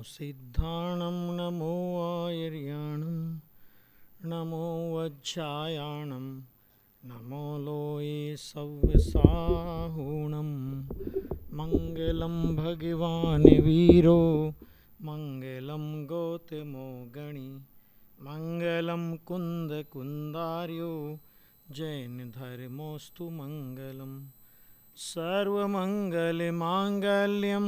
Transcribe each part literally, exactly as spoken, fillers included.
सिद्धाणं नमो आयर्याणं नमो वज्रायाणं नमो लोये सव्यसाहूणं मङ्गलं भगवान् वीरो मङ्गलं गौतमो गणि मङ्गलं कुन्दकुन्दार्यो जैनधर्मोऽस्तु मङ्गलम् सर्वमङ्गलमाङ्गल्यं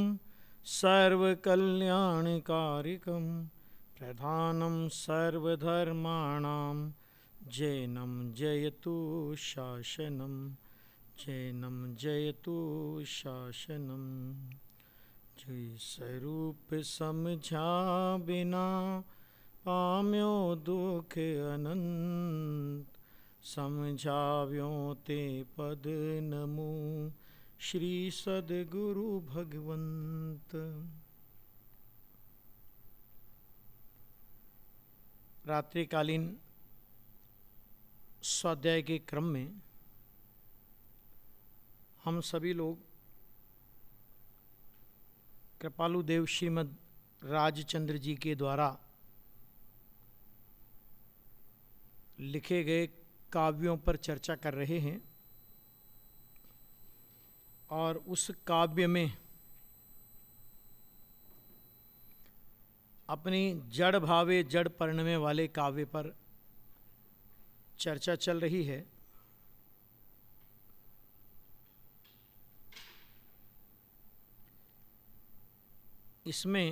सर्वकल्याणकारिकं प्रधानं सर्वधर्माणां जैनं जयतु शासनं जैनं जयतु शासनं। जय स्वरूप समझा बिना पाम्यो दुख अनंत समझाव्यो ते पद नमो श्री सद्गुरु भगवंत। रात्रिकालीन स्वाध्याय के क्रम में हम सभी लोग कृपालु देव श्रीमद् राजचंद्र जी के द्वारा लिखे गए काव्यों पर चर्चा कर रहे हैं और उस काव्य में अपनी जड़ भावे जड़ परिणमे वाले काव्य पर चर्चा चल रही है। इसमें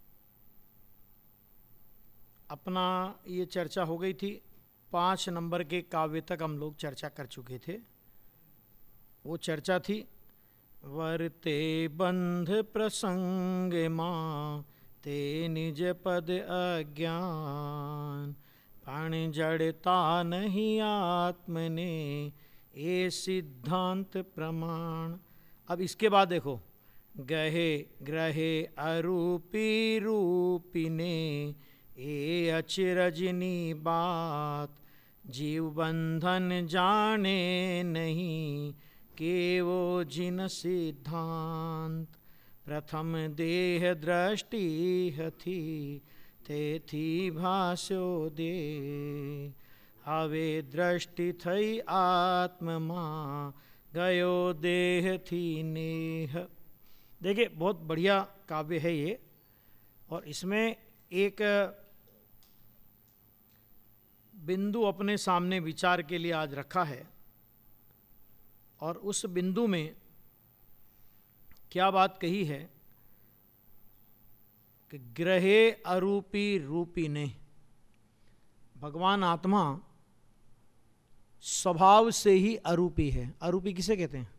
अपना ये चर्चा हो गई थी, पाँच नंबर के काव्य तक हम लोग चर्चा कर चुके थे। वो चर्चा थी वर्ते बंध प्रसंग माँ ते निज पद अज्ञान पण जड़ता नहीं आत्मने ये सिद्धांत प्रमाण। अब इसके बाद देखो, गहे ग्रहे अरूपी रूपिने ये अचिरजनी बात जीव बंधन जाने नहीं के वो जिन सिद्धांत प्रथम देह दृष्टि हथी ते थी भाष्यो दे हवे दृष्टि थई आत्मा गयो देह थी नेह। देखिए बहुत बढ़िया काव्य है ये, और इसमें एक बिंदु अपने सामने विचार के लिए आज रखा है, और उस बिंदु में क्या बात कही है कि ग्रहे अरूपी रूपी ने, भगवान आत्मा स्वभाव से ही अरूपी है। अरूपी किसे कहते हैं?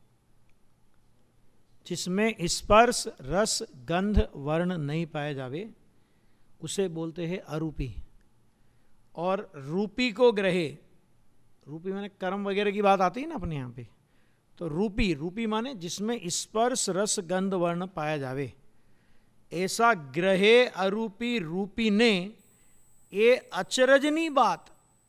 जिसमें स्पर्श रस गंध वर्ण नहीं पाए जावे उसे बोलते हैं अरूपी। और रूपी को ग्रहे, रूपी माने कर्म वगैरह की बात आती है ना अपने यहाँ पे, तो रूपी रूपी माने जिसमें स्पर्श रस गंध वर्ण पाया जावे, ऐसा ग्रहे अरूपी रूपी ने ये अचरजनी बात,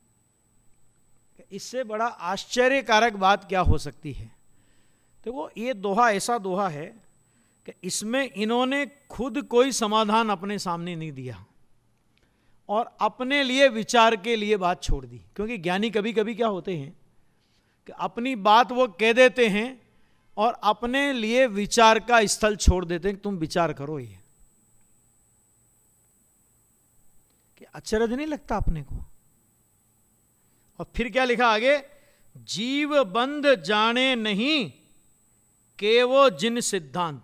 इससे बड़ा आश्चर्यकारक बात क्या हो सकती है। तो वो ये दोहा ऐसा दोहा है कि इसमें इन्होंने खुद कोई समाधान अपने सामने नहीं दिया और अपने लिए विचार के लिए बात छोड़ दी। क्योंकि ज्ञानी कभी कभी क्या होते हैं कि अपनी बात वो कह देते हैं और अपने लिए विचार का स्थल छोड़ देते हैं कि तुम विचार करो। ये कि अचरज नहीं लगता अपने को। और फिर क्या लिखा आगे, जीव बंध जाने नहीं के वो जिन सिद्धांत,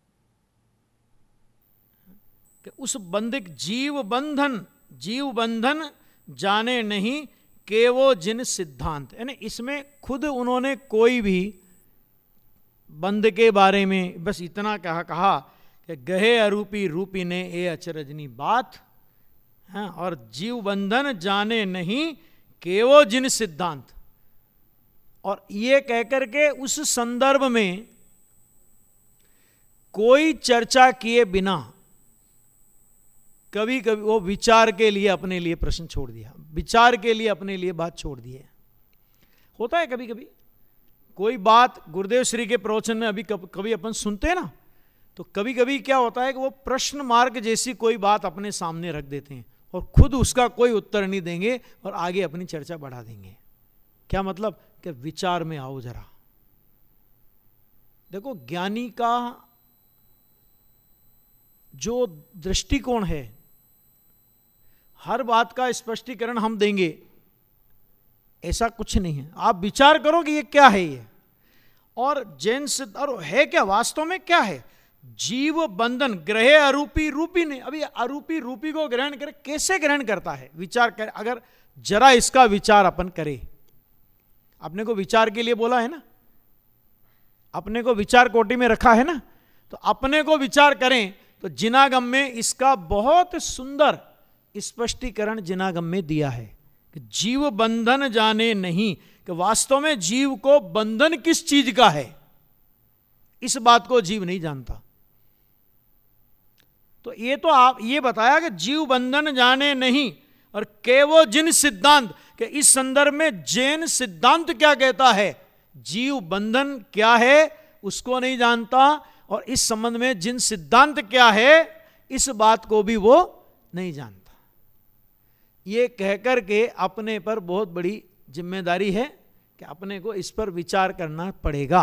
कि उस बंधिक जीव बंधन जीव बंधन जाने नहीं के वो जिन सिद्धांत, यानी इसमें खुद उन्होंने कोई भी बंध के बारे में बस इतना कहा कहा कि गहे अरूपी रूपी ने ये अचरजनी बात, हाँ, और जीव बंधन जाने नहीं के वो जिन सिद्धांत। और ये कहकर के उस संदर्भ में कोई चर्चा किए बिना कभी कभी वो विचार के लिए अपने लिए प्रश्न छोड़ दिया, विचार के लिए अपने लिए बात छोड़ दी है। होता है कभी कभी कोई बात गुरुदेव श्री के प्रवचन में अभी कभी अपन सुनते हैं ना, तो कभी कभी क्या होता है कि वो प्रश्न मार्ग जैसी कोई बात अपने सामने रख देते हैं और खुद उसका कोई उत्तर नहीं देंगे और आगे अपनी चर्चा बढ़ा देंगे। क्या मतलब कि विचार में आओ जरा। देखो, ज्ञानी का जो दृष्टिकोण है, हर बात का स्पष्टीकरण हम देंगे ऐसा कुछ नहीं है। आप विचार करो कि ये क्या है ये, और जैन सिद्ध और है क्या, वास्तव में क्या है। जीव बंधन ग्रहे अरूपी रूपी ने, अभी अरूपी रूपी को ग्रहण करे, कैसे ग्रहण करता है, विचार कर। अगर जरा इसका विचार अपन करें, अपने को विचार के लिए बोला है ना, अपने को विचार कोटि में रखा है ना, तो अपने को विचार करें तो जिनागम में इसका बहुत सुंदर स्पष्टीकरण जिनागम में दिया है कि जीव बंधन जाने नहीं, कि वास्तव में जीव को बंधन किस चीज का है, इस बात को जीव नहीं जानता। तो ये तो आप ये बताया कि जीव बंधन जाने नहीं, और केवो जिन सिद्धांत, कि इस संदर्भ में जैन सिद्धांत क्या कहता है, जीव बंधन क्या है उसको नहीं जानता, और इस संबंध में जिन सिद्धांत क्या है इस बात को भी वो नहीं जानता। ये कहकर के अपने पर बहुत बड़ी जिम्मेदारी है कि अपने को इस पर विचार करना पड़ेगा।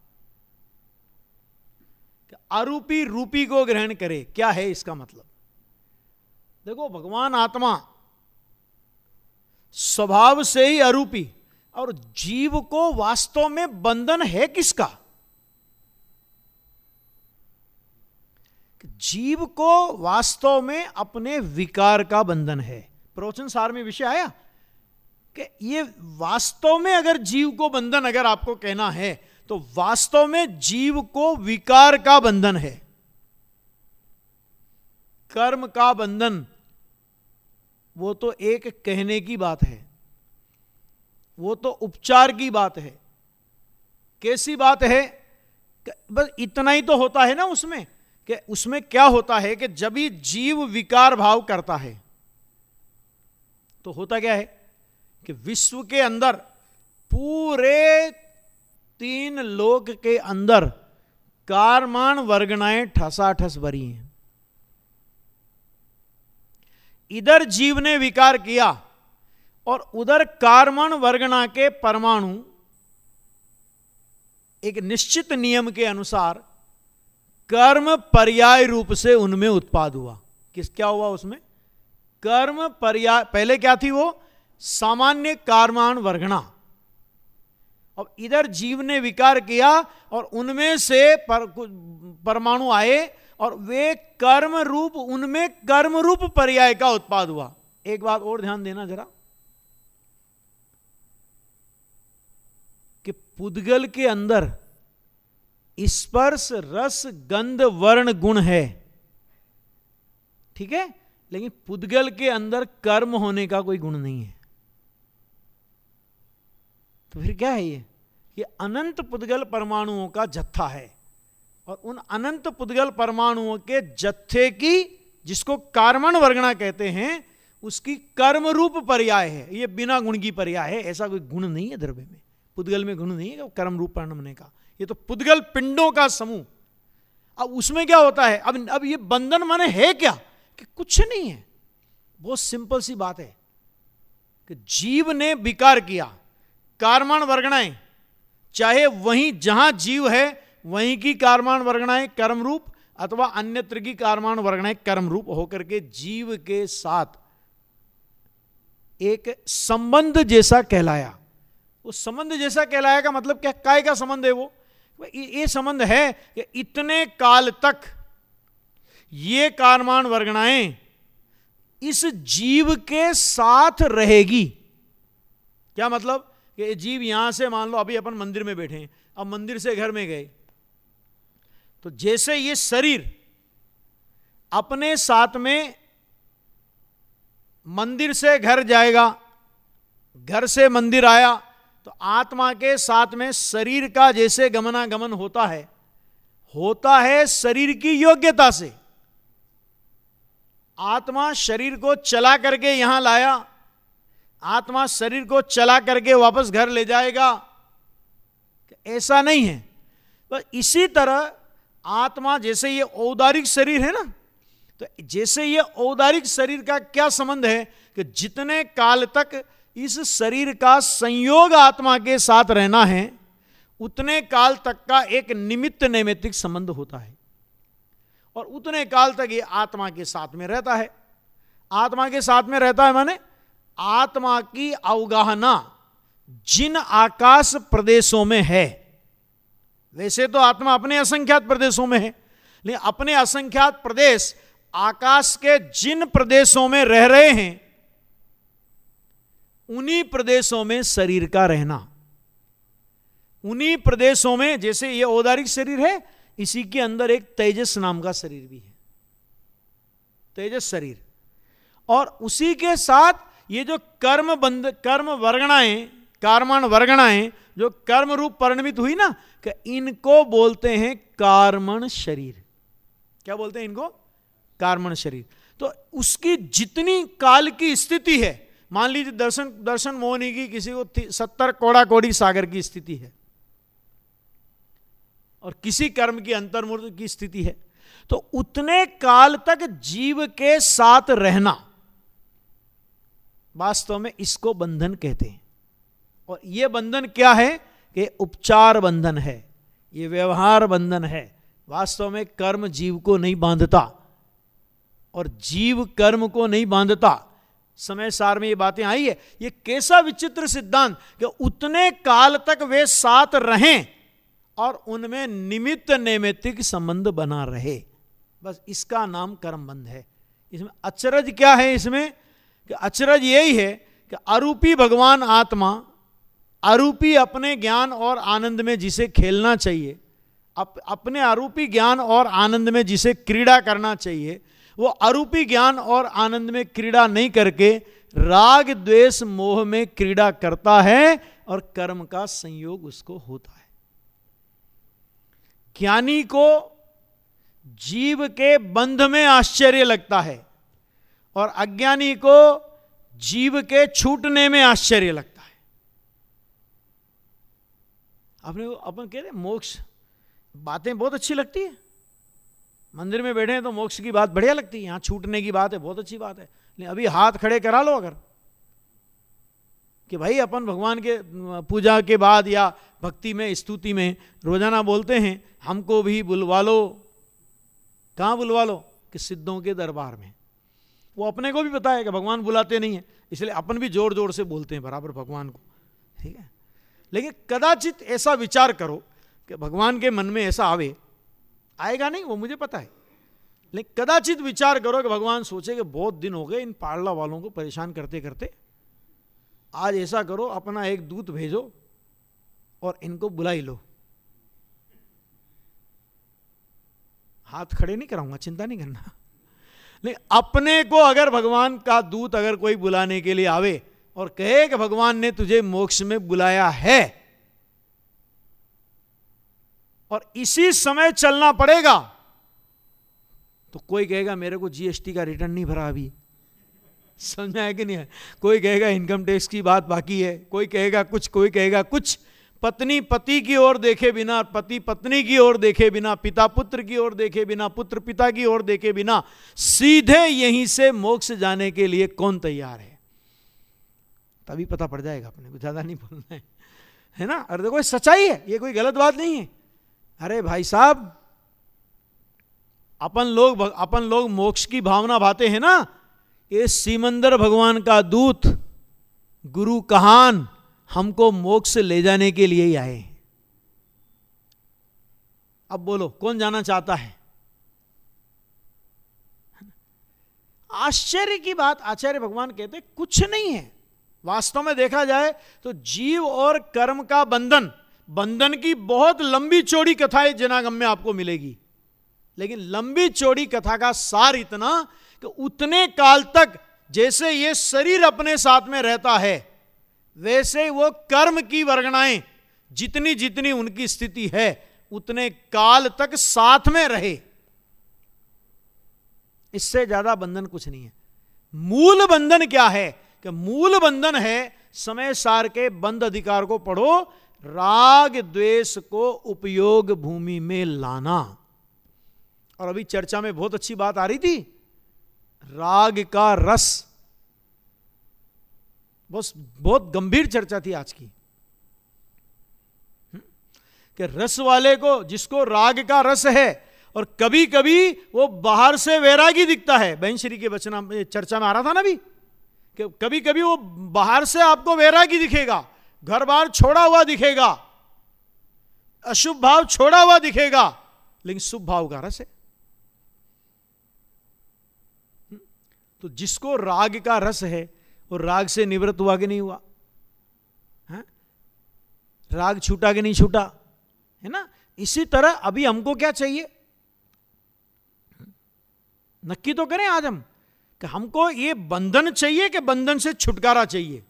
अरूपी रूपी को ग्रहण करे, क्या है इसका मतलब। देखो, भगवान आत्मा स्वभाव से ही अरूपी, और जीव को वास्तव में बंधन है किसका, जीव को वास्तव में अपने विकार का बंधन है। प्रवचन सार में विषय आया कि ये वास्तव में अगर जीव को बंधन अगर आपको कहना है तो वास्तव में जीव को विकार का बंधन है। कर्म का बंधन वो तो एक कहने की बात है, वो तो उपचार की बात है। कैसी बात है, बस इतना ही तो होता है ना उसमें, कि उसमें क्या होता है कि जब ही जीव विकार भाव करता है तो होता क्या है कि विश्व के अंदर पूरे तीन लोक के अंदर कारमान वर्गणाएं ठसाठस भरी हैं। इधर जीव ने विकार किया और उधर कारमान वर्गणा के परमाणु एक निश्चित नियम के अनुसार कर्म पर्याय रूप से उनमें उत्पाद हुआ। किस क्या हुआ उसमें, कर्म पर्याय। पहले क्या थी वो, सामान्य कारमान वर्गणा। अब इधर जीव ने विकार किया और उनमें से पर, परमाणु आए और वे कर्म रूप, उनमें कर्म रूप पर्याय का उत्पाद हुआ। एक बात और ध्यान देना जरा, कि पुद्गल के अंदर स्पर्श रस गंध वर्ण गुण है, ठीक है, लेकिन पुद्गल के अंदर कर्म होने का कोई गुण नहीं है। तो फिर क्या है ये ये अनंत पुद्गल परमाणुओं का जत्था है, और उन अनंत पुद्गल परमाणुओं के जत्थे की, जिसको कारमण वर्गणा कहते हैं, उसकी कर्म रूप पर्याय है। ये बिना गुण की पर्याय है, ऐसा कोई गुण नहीं है द्रव्य में, पुद्गल में गुण नहीं है कर्म रूप परिणाम होने का। ये तो पुद्गल पिंडों का समूह। अब उसमें क्या होता है, अब अब ये बंधन माने है क्या, कि कुछ नहीं है। बहुत सिंपल सी बात है कि जीव ने विकार किया, कारमान वर्गणाएं, चाहे वहीं जहां जीव है वहीं की कारमान वर्गणाएं कर्म रूप, अथवा अन्यत्र की कारमान वर्गणाएं कर्म रूप होकर के जीव के साथ एक संबंध जैसा कहलाया। उस संबंध जैसा कहलाया का मतलब क्या, काय का संबंध है वो, ये संबंध है कि इतने काल तक ये कारमान वर्गणाएं इस जीव के साथ रहेगी। क्या मतलब, कि जीव यहां से, मान लो अभी अपन मंदिर में बैठे हैं, अब मंदिर से घर में गए, तो जैसे ये शरीर अपने साथ में मंदिर से घर जाएगा, घर से मंदिर आया, तो आत्मा के साथ में शरीर का जैसे गमनागमन होता है, होता है शरीर की योग्यता से। आत्मा शरीर को चला करके यहां लाया, आत्मा शरीर को चला करके वापस घर ले जाएगा, ऐसा नहीं है। तो इसी तरह आत्मा जैसे ये औदारिक शरीर है ना, तो जैसे ये औदारिक शरीर का क्या संबंध है कि जितने काल तक इस शरीर का संयोग आत्मा के साथ रहना है उतने काल तक का एक निमित्त नैमित्तिक संबंध होता है, और उतने काल तक ये आत्मा के साथ में रहता है। आत्मा के साथ में रहता है माने आत्मा की अवगाहना जिन आकाश प्रदेशों में है, वैसे तो आत्मा अपने असंख्यात प्रदेशों में है, लेकिन अपने असंख्यात प्रदेश आकाश के जिन प्रदेशों में रह रहे हैं उन्हीं प्रदेशों में शरीर का रहना, उन्हीं प्रदेशों में, जैसे ये औदारिक शरीर है, इसी के अंदर एक तेजस नाम का शरीर भी है, तेजस शरीर, और उसी के साथ ये जो कर्म बंध कर्म वर्गणाएं, कार्माण वर्गणाएं जो कर्म रूप परिणमित हुई ना, कि इनको बोलते हैं कार्मण शरीर। क्या बोलते हैं इनको? कार्मण शरीर। तो उसकी जितनी काल की स्थिति है, मान लीजिए दर्शन दर्शन मोहनी की किसी को सत्तर कोड़ा कोड़ी सागर की स्थिति है और किसी कर्म की अंतर्मूर्त की स्थिति है, तो उतने काल तक जीव के साथ रहना, वास्तव में इसको बंधन कहते हैं। और यह बंधन क्या है कि उपचार बंधन है, यह व्यवहार बंधन है। वास्तव में कर्म जीव को नहीं बांधता और जीव कर्म को नहीं बांधता। समय सार में ये बातें आई है। ये कैसा विचित्र सिद्धांत कि उतने काल तक वे साथ रहें और उनमें निमित्त नैमित्तिक संबंध बना रहे, बस इसका नाम कर्म बंध है। इसमें अचरज क्या है? इसमें कि अचरज यही है कि अरूपी भगवान आत्मा, अरूपी अपने ज्ञान और आनंद में जिसे खेलना चाहिए, अप, अपने अरूपी ज्ञान और आनंद में जिसे क्रीड़ा करना चाहिए, वो अरूपी ज्ञान और आनंद में क्रीड़ा नहीं करके राग द्वेष मोह में क्रीड़ा करता है और कर्म का संयोग उसको होता है। ज्ञानी को जीव के बंध में आश्चर्य लगता है और अज्ञानी को जीव के छूटने में आश्चर्य लगता है। अपने अपन कह रहे मोक्ष, बातें बहुत अच्छी लगती है, मंदिर में बैठे हैं तो मोक्ष की बात बढ़िया लगती है, यहां छूटने की बात है, बहुत अच्छी बात है। लेकिन अभी हाथ खड़े करा लो अगर कि भाई अपन भगवान के पूजा के बाद या भक्ति में स्तुति में रोजाना बोलते हैं हमको भी बुलवा लो, कहां बुलवा लो? कि सिद्धों के दरबार में। वो अपने को भी पता है कि भगवान बुलाते नहीं है, इसलिए अपन भी जोर जोर से बोलते हैं बराबर भगवान को, ठीक है। लेकिन कदाचित ऐसा विचार करो कि भगवान के मन में ऐसा आवे, आएगा नहीं वो मुझे पता है, लेकिन कदाचित विचार करो कि भगवान सोचे कि बहुत दिन हो गए इन पाड़ला वालों को परेशान करते करते, आज ऐसा करो अपना एक दूत भेजो और इनको बुला ही लो। हाथ खड़े नहीं कराऊंगा, चिंता नहीं करना, लेकिन अपने को अगर भगवान का दूत अगर कोई बुलाने के लिए आवे और कहे कि भगवान ने तुझे मोक्ष में बुलाया है और इसी समय चलना पड़ेगा, तो कोई कहेगा मेरे को जीएसटी का रिटर्न नहीं भरा अभी, समझ में आया कि नहीं है? कोई कहेगा इनकम टैक्स की बात बाकी है, कोई कहेगा कुछ, कोई कहेगा कुछ। पत्नी पति की ओर देखे बिना, पति पत्नी की ओर देखे बिना, पिता पुत्र की ओर देखे बिना, पुत्र पिता की ओर देखे बिना सीधे यहीं से मोक्ष जाने के लिए कौन तैयार है? तभी पता पड़ जाएगा अपने को, ज्यादा नहीं बोलना है, है ना। अरे देखो सच्चाई है, ये कोई गलत बात नहीं है। अरे भाई साहब, अपन लोग अपन लोग मोक्ष की भावना भाते हैं ना, ये सीमंदर भगवान का दूत गुरु कहान हमको मोक्ष ले जाने के लिए ही आए। अब बोलो कौन जाना चाहता है? आश्चर्य की बात, आचार्य भगवान कहते कुछ नहीं है। वास्तव में देखा जाए तो जीव और कर्म का बंधन, बंधन की बहुत लंबी चौड़ी कथाएं जनागम में आपको मिलेगी, लेकिन लंबी चौड़ी कथा का सार इतना कि उतने काल तक जैसे ये शरीर अपने साथ में रहता है, वैसे वो कर्म की वर्गणाएं जितनी जितनी उनकी स्थिति है उतने काल तक साथ में रहे, इससे ज्यादा बंधन कुछ नहीं है। मूल बंधन क्या है? कि मूल बंधन है समय सार के बंध अधिकार को पढ़ो, राग द्वेष को उपयोग भूमि में लाना, और अभी चर्चा में बहुत अच्छी बात आ रही थी, राग का रस, बस बहुत गंभीर चर्चा थी आज की, कि रस वाले को, जिसको राग का रस है, और कभी कभी वो बाहर से वैरागी दिखता है, बहन श्री के वचना में चर्चा में आ रहा था ना भी, कि कभी कभी वो बाहर से आपको वैरागी दिखेगा, घर बार छोड़ा हुआ दिखेगा, अशुभ भाव छोड़ा हुआ दिखेगा, लेकिन शुभ भाव का रस है। तो जिसको राग का रस है वो राग से निवृत्त हुआ कि नहीं हुआ, है? राग छूटा कि नहीं छूटा, है ना। इसी तरह अभी हमको क्या चाहिए, नक्की तो करें आज हम कि हमको ये बंधन चाहिए कि बंधन से छुटकारा चाहिए,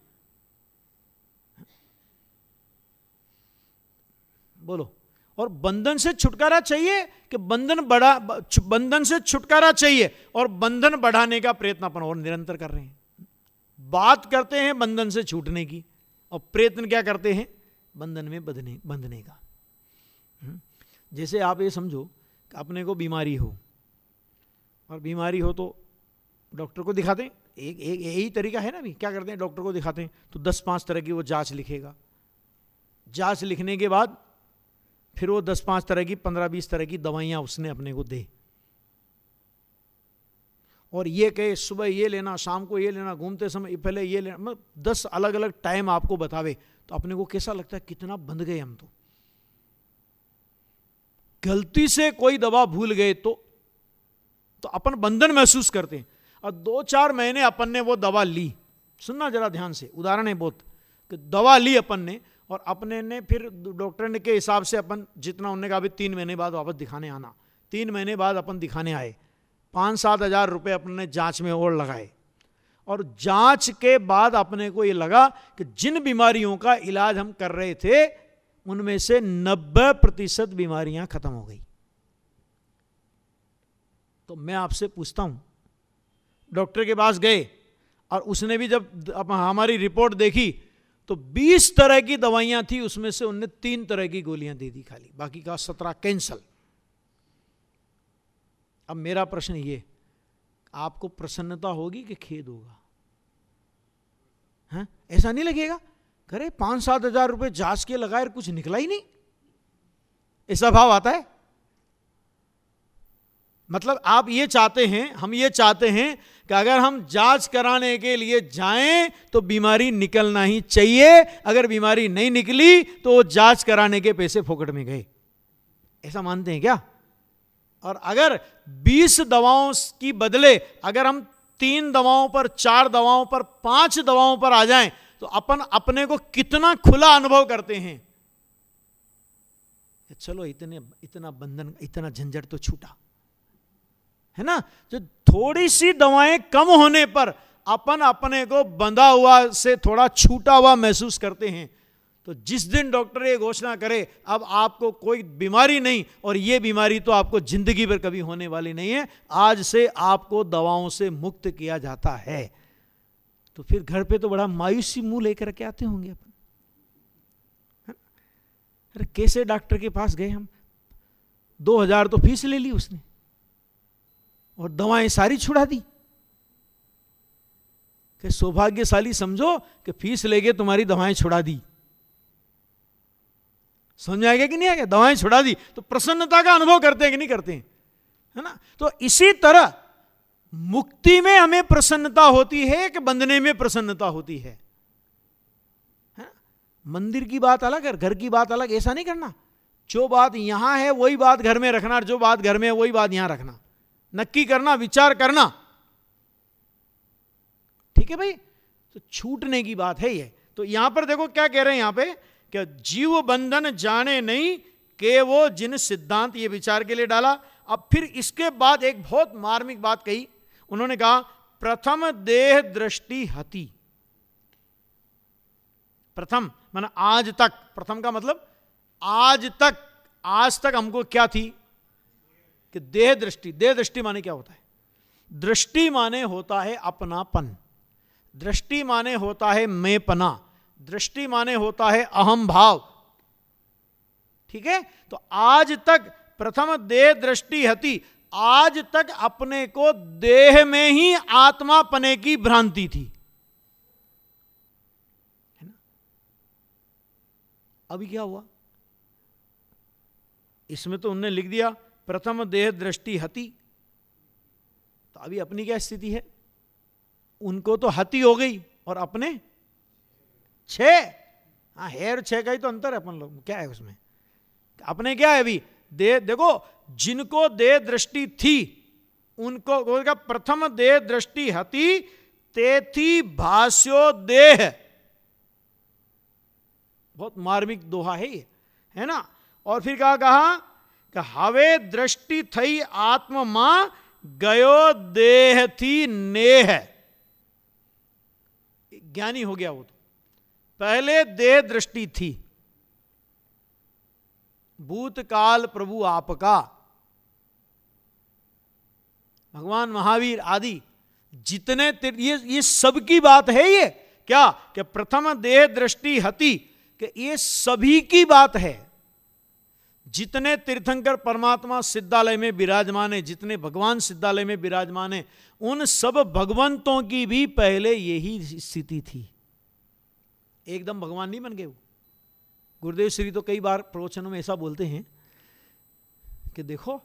बोलो। और बंधन से छुटकारा चाहिए कि बंधन बढ़ा, बंधन से छुटकारा चाहिए और बंधन बढ़ाने का प्रयत्न अपन और निरंतर कर रहे हैं। बात करते हैं बंधन से छूटने की और प्रयत्न क्या करते हैं, बंधन में बंधने बंधने का। जैसे आप ये समझो कि अपने को बीमारी हो, और बीमारी हो तो डॉक्टर को दिखाते हैं, एक एक यही तरीका है ना भी, क्या करते हैं डॉक्टर को दिखाते हैं तो दस पांच तरह की वो जांच लिखेगा, जांच लिखने के बाद फिर वो दस पांच तरह की, पंद्रह बीस तरह की दवाइयां उसने अपने को दे, और ये कहे सुबह ये लेना, शाम को ये लेना, घूमते समय पहले ये लेना, मतलब दस अलग अलग टाइम आपको बतावे, तो अपने को कैसा लगता है, कितना बंध गए हम। तो गलती से कोई दवा भूल गए तो तो अपन बंधन महसूस करते हैं। और दो चार महीने अपन ने वो दवा ली, सुनना जरा ध्यान से, उदाहरण है बहुत, कि दवा ली अपन ने, और अपने ने फिर डॉक्टर ने के हिसाब से अपन जितना, उन्होंने कहा अभी तीन महीने बाद वापस दिखाने आना, तीन महीने बाद अपन दिखाने आए, पाँच सात हजार रुपये अपन ने जांच में और लगाए, और जांच के बाद अपने को ये लगा कि जिन बीमारियों का इलाज हम कर रहे थे उनमें से नब्बे प्रतिशत बीमारियां खत्म हो गई। तो मैं आपसे पूछता हूं, डॉक्टर के पास गए और उसने भी जब हमारी रिपोर्ट देखी तो बीस तरह की दवाइयां थी, उसमें से उनने तीन तरह की गोलियां दे दी खाली, बाकी का सत्रह कैंसल। अब मेरा प्रश्न ये, आपको प्रसन्नता होगी कि खेद होगा? हाँ? ऐसा नहीं लगेगा अरे पांच सात हजार रुपए जांच के लगाए कुछ निकला ही नहीं, ऐसा भाव आता है? मतलब आप ये चाहते हैं, हम ये चाहते हैं कि अगर हम जांच कराने के लिए जाएं तो बीमारी निकलना ही चाहिए, अगर बीमारी नहीं निकली तो वो जांच कराने के पैसे फोकट में गए, ऐसा मानते हैं क्या? और अगर बीस दवाओं की बदले अगर हम तीन दवाओं पर, चार दवाओं पर, पांच दवाओं पर आ जाएं तो अपन अपने को कितना खुला अनुभव करते हैं, चलो इतने इतना बंधन, इतना झंझट तो छूटा, है ना। जो थोड़ी सी दवाएं कम होने पर अपन अपने को बंधा हुआ से थोड़ा छूटा हुआ महसूस करते हैं, तो जिस दिन डॉक्टर ये घोषणा करे अब आपको कोई बीमारी नहीं, और ये बीमारी तो आपको जिंदगी भर कभी होने वाली नहीं है, आज से आपको दवाओं से मुक्त किया जाता है, तो फिर घर पे तो बड़ा मायूसी मुंह लेकर के आते होंगे अपन। अरे कैसे डॉक्टर के पास गए हम, दो हजार तो फीस ले ली उसने और दवाएं सारी छुड़ा दी। कि सौभाग्यशाली समझो कि फीस लेके तुम्हारी दवाएं छुड़ा दी, समझ आ गया कि नहीं आ गया? दवाएं छुड़ा दी तो प्रसन्नता का अनुभव करते हैं कि नहीं करते हैं, है ना। तो इसी तरह मुक्ति में हमें प्रसन्नता होती है कि बंधने में प्रसन्नता होती है, है ना? मंदिर की बात अलग है, घर की बात अलग, ऐसा नहीं करना। जो बात यहां है वही बात घर में रखना, जो बात घर में है वही बात यहां रखना, नक्की करना, विचार करना, ठीक है भाई। तो छूटने की बात है ये। तो यहां पर देखो क्या कह रहे हैं यहां पे, कि जीव बंधन जाने नहीं के वो जिन सिद्धांत, ये विचार के लिए डाला। अब फिर इसके बाद एक बहुत मार्मिक बात कही उन्होंने, कहा प्रथम देह दृष्टि हति। प्रथम माना आज तक, प्रथम का मतलब आज तक, आज तक हमको क्या थी कि देह दृष्टि। देह दृष्टि माने क्या होता है? दृष्टि माने होता है अपनापन, दृष्टि माने होता है मैंपना, दृष्टि माने होता है अहम भाव, ठीक है। तो आज तक प्रथम देह दृष्टि हति, आज तक अपने को देह में ही आत्मा पने की भ्रांति थी, है ना। अभी क्या हुआ, इसमें तो उनने लिख दिया प्रथम देह दृष्टि हति, तो अभी अपनी क्या स्थिति है, उनको तो हति हो गई और अपने छह, हाँ हेर छह का ही तो अंतर है अपन लोग, क्या है उसमें, अपने क्या है अभी दे, देखो जिनको देह दृष्टि थी उनको प्रथम देह दृष्टि हति तेथी भाष्यो देह, बहुत मार्मिक दोहा है ये, है ना। और फिर क्या कहा कि हवे दृष्टि थई आत्म मां गयो देह थी नेह, ज्ञानी हो गया वो तो, पहले देह दृष्टि थी, भूतकाल प्रभु आपका, भगवान महावीर आदि जितने ये ये सबकी बात है, ये क्या कि प्रथम देह दृष्टि हति, कि ये सभी की बात है, जितने तीर्थंकर परमात्मा सिद्धालय में विराजमान है, जितने भगवान सिद्धालय में विराजमान है, उन सब भगवंतों की भी पहले यही स्थिति थी, एकदम भगवान नहीं बन गए वो। गुरुदेव श्री तो कई बार प्रवचनों में ऐसा बोलते हैं कि देखो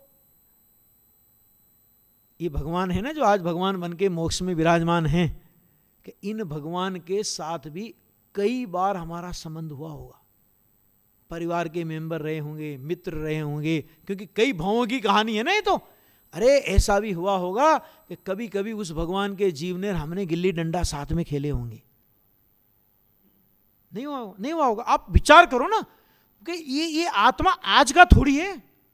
ये भगवान है ना जो आज भगवान बन के मोक्ष में विराजमान हैं, कि इन भगवान के साथ भी कई बार हमारा संबंध हुआ होगा, परिवार के मेंबर रहे होंगे, मित्र रहे होंगे, क्योंकि कई भावों की कहानी है ना ये तो। अरे ऐसा भी हुआ होगा कि कभी कभी उस भगवान के जीव ने हमने गिल्ली डंडा साथ में खेले होंगे, नहीं हुआ नहीं हुआ होगा। आप विचार करो ना कि ये ये आत्मा आज का थोड़ी है,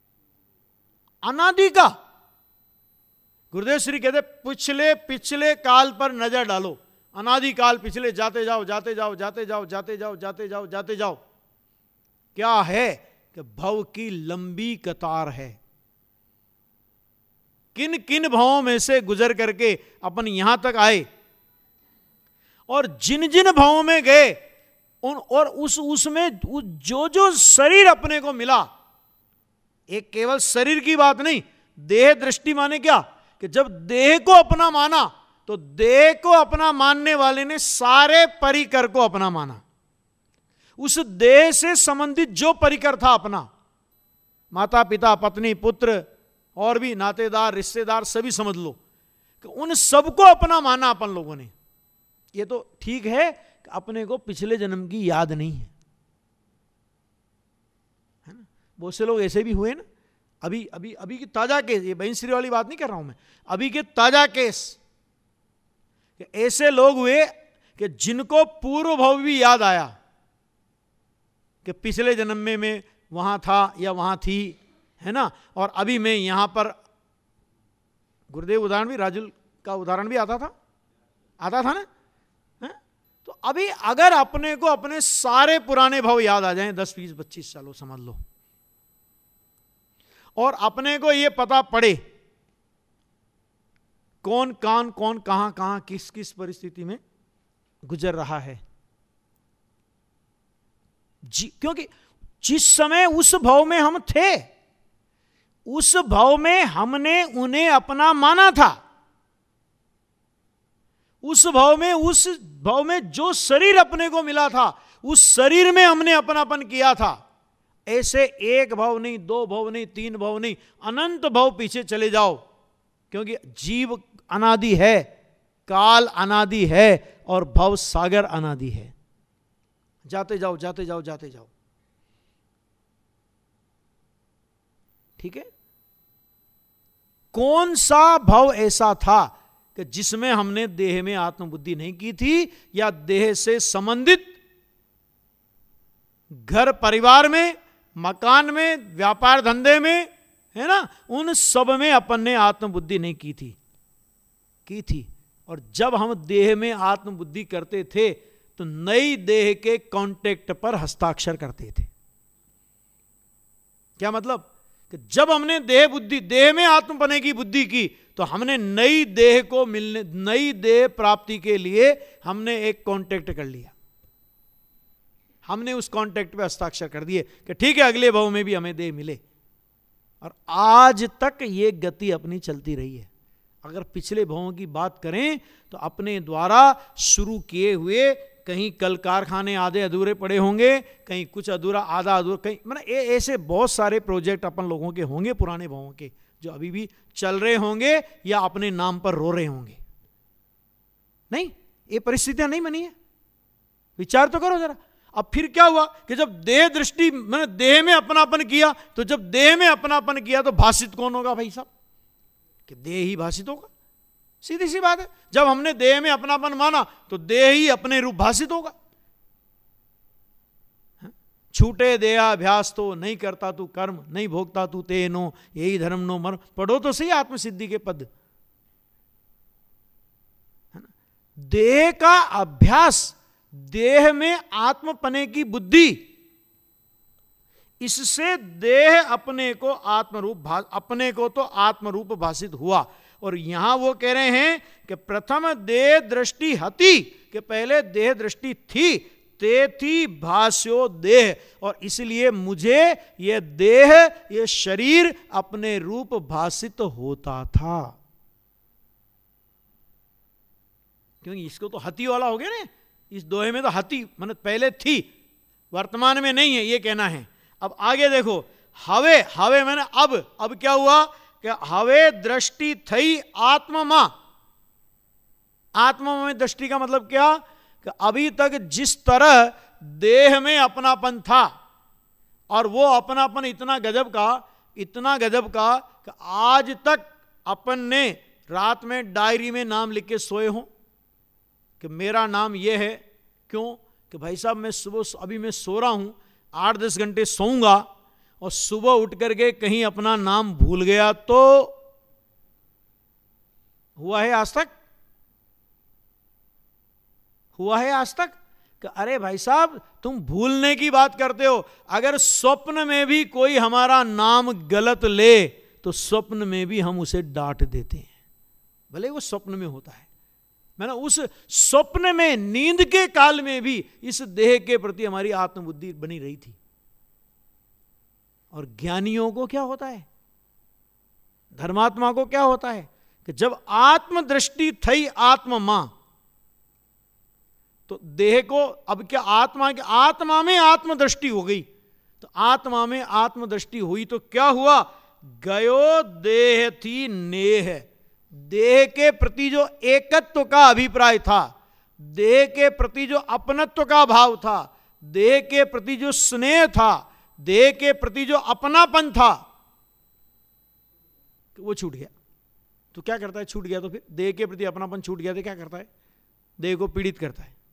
अनादि का। गुरुदेव श्री कहते पिछले पिछले काल पर नजर डालो, अनादि काल पिछले जाते जाओ जाते जाओ जाते जाओ जाते जाओ जाते जाओ जाते जाओ, क्या है कि भव की लंबी कतार है, किन किन भावों में से गुजर करके अपन यहां तक आए, और जिन जिन भावों में गए उन और उस उसमें जो जो शरीर अपने को मिला, एक केवल शरीर की बात नहीं, देह दृष्टि माने क्या कि जब देह को अपना माना तो देह को अपना मानने वाले ने सारे परिकर को अपना माना, उस देह से संबंधित जो परिकर था अपना, माता पिता पत्नी पुत्र और भी नातेदार रिश्तेदार सभी समझ लो कि उन सबको अपना माना अपन लोगों ने। ये तो ठीक है कि अपने को पिछले जन्म की याद नहीं है, है ना। बहुत से लोग ऐसे भी हुए ना, अभी अभी अभी की ताजा केस, ये बहन श्री वाली बात नहीं कर रहा हूं मैं, अभी के ताजा केस, कि ऐसे लोग हुए कि जिनको पूर्व भाव भी याद आया कि पिछले जन्म में मैं वहां था या वहां थी, है ना, और अभी मैं यहां पर, गुरुदेव उदाहरण भी, राजुल का उदाहरण भी आता था आता था ना, है? तो अभी अगर अपने को अपने सारे पुराने भाव याद आ जाएं, दस बीस पच्चीस सालों समझ लो, और अपने को ये पता पड़े कौन कान कौन कहां कहां किस किस परिस्थिति में गुजर रहा है, जी, क्योंकि जिस समय उस भाव में हम थे, उस भाव में हमने उन्हें अपना माना था, उस भाव में उस भाव में जो शरीर अपने को मिला था उस शरीर में हमने अपनापन किया था। ऐसे एक भाव नहीं, दो भाव नहीं, तीन भाव नहीं, अनंत भाव पीछे चले जाओ, क्योंकि जीव अनादि है, काल अनादि है और भव सागर अनादि है। जाते जाओ जाते जाओ जाते जाओ, ठीक है। कौन सा भाव ऐसा था कि जिसमें हमने देह में आत्मबुद्धि नहीं की थी, या देह से संबंधित घर परिवार में, मकान में, व्यापार धंधे में, है ना, उन सब में अपन ने आत्मबुद्धि नहीं की थी की थी और जब हम देह में आत्मबुद्धि करते थे तो नई देह के कॉन्टेक्ट पर हस्ताक्षर करते थे। क्या मतलब कि जब हमने देह बुद्धि, देह में आत्मपने की बुद्धि की, तो हमने नई देह को मिलने, नई देह प्राप्ति के लिए हमने एक कॉन्टेक्ट कर लिया, हमने उस कॉन्टेक्ट पे हस्ताक्षर कर दिए कि ठीक है अगले भाव में भी हमें देह मिले। और आज तक ये गति अपनी चलती रही है। अगर पिछले भवों की बात करें तो अपने द्वारा शुरू किए हुए कहीं कल कारखाने आधे अधूरे पड़े होंगे, कहीं कुछ अधूरा आधा अधूरा, कहीं मतलब ऐसे बहुत सारे प्रोजेक्ट अपन लोगों के होंगे पुराने भवों के जो अभी भी चल रहे होंगे या अपने नाम पर रो रहे होंगे। नहीं, ये परिस्थितियां नहीं बनी है, विचार तो करो जरा। अब फिर क्या हुआ कि जब देह दृष्टि मैंने देह में अपनापन किया, तो जब देह में अपनापन किया तो भाषित कौन होगा भाई साहब? कि देह ही भाषित होगा, सीधी सी बात है। जब हमने देह में अपनापन माना तो देह ही अपने रूप भाषित होगा। छूटे देहाभ्यास तो नहीं करता तू कर्म, नहीं भोगता तू ते नो, यही धर्म नो मर्म। पढ़ो तो सही आत्मसिद्धि के पद, है ना। देह का अभ्यास, देह में आत्मपने की बुद्धि, इससे देह अपने को आत्मरूप अपने को तो आत्मरूप भाषित हुआ। और यहां वो कह रहे हैं कि प्रथम देह दृष्टि हति, कि पहले देह दृष्टि थी, ते थी भाष्यो देह, और इसलिए मुझे ये देह ये शरीर अपने रूप भाषित होता था। क्योंकि इसको तो हति वाला हो गया ना, इस दोहे में तो हति मतलब पहले थी, वर्तमान में नहीं है, ये कहना है। अब आगे देखो, हवे, हवे मैंने अब, अब क्या हुआ कि हवे दृष्टि थई आत्मा। आत्मा में दृष्टि का मतलब क्या कि अभी तक जिस तरह देह में अपनापन था, और वो अपनापन इतना गजब का, इतना गजब का कि आज तक अपन ने रात में डायरी में नाम लिख के सोए हों कि मेरा नाम ये है। क्यों? कि भाई साहब मैं सुबह, अभी मैं सो रहा हूं, आठ दस घंटे सोऊंगा और सुबह उठ करके कहीं अपना नाम भूल गया तो हुआ है आज तक? हुआ है आज तक? कि अरे भाई साहब तुम भूलने की बात करते हो, अगर स्वप्न में भी कोई हमारा नाम गलत ले तो स्वप्न में भी हम उसे डांट देते हैं, भले वो स्वप्न में होता है। मैंने उस स्वप्न में, नींद के काल में भी इस देह के प्रति हमारी आत्मबुद्धि बनी रही थी। और ज्ञानियों को क्या होता है, धर्मात्मा को क्या होता है कि जब आत्मदृष्टि थई आत्मा, तो देह को अब क्या आत्मा के आत्मा में आत्मदृष्टि हो गई। तो आत्मा में आत्मदृष्टि हुई तो क्या हुआ, गयो देह थी नेह। देह के प्रति जो एकत्व का अभिप्राय था, देह के प्रति जो अपनत्व का भाव था, देह के प्रति जो स्नेह था, देह के प्रति जो अपनापन था, वो छूट गया। तो क्या करता है, छूट गया तो फिर देह के प्रति अपनापन छूट गया तो क्या करता है, देह को पीड़ित करता है।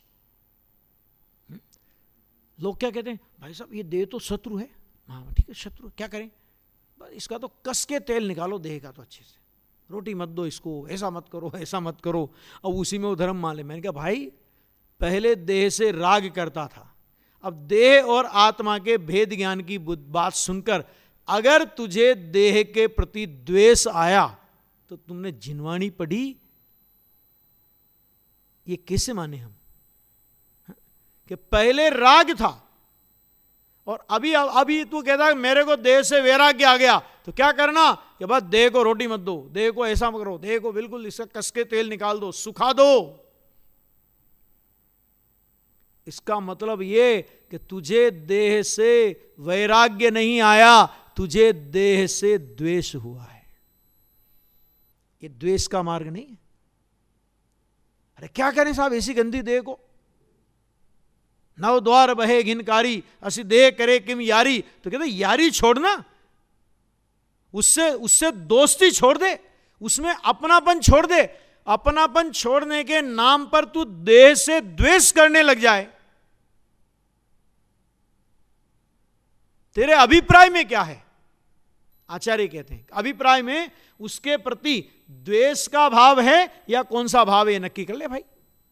लोग क्या कहते हैं, भाई साहब ये देह तो शत्रु है। हाँ ठीक है, शत्रु, क्या करें, बस इसका तो कस के तेल निकालो देह का, तो अच्छे से रोटी मत दो इसको, ऐसा मत करो, ऐसा मत करो, और उसी में वो धर्म मान ले। मैंने कहा भाई पहले देह से राग करता था, अब देह और आत्मा के भेद ज्ञान की बात सुनकर अगर तुझे देह के प्रति द्वेष आया तो तुमने जिनवाणी पढ़ी, ये कैसे माने हम कि पहले राग था और अभी अभी तू कहता है मेरे को देह से वैराग्य आ गया, तो क्या करना कि बस देह को रोटी मत दो, देह को ऐसा मत करो, देह को बिल्कुल इसका कस के तेल निकाल दो, सुखा दो। इसका मतलब ये कि तुझे देह से वैराग्य नहीं आया, तुझे देह से द्वेष हुआ है। ये द्वेष का मार्ग नहीं है। अरे क्या करें साहब ऐसी गंदी देह को, नव द्वार बहे घिनकारी, असी देह करे किम यारी। तो कहते यारी छोड़ना, उससे उससे दोस्ती छोड़ दे, उसमें अपनापन छोड़ दे। अपनापन छोड़ने के नाम पर तू देह से द्वेष करने लग जाए, तेरे अभिप्राय में क्या है? आचार्य कहते हैं अभिप्राय में उसके प्रति द्वेष का भाव है या कौन सा भाव है, नक्की कर ले भाई।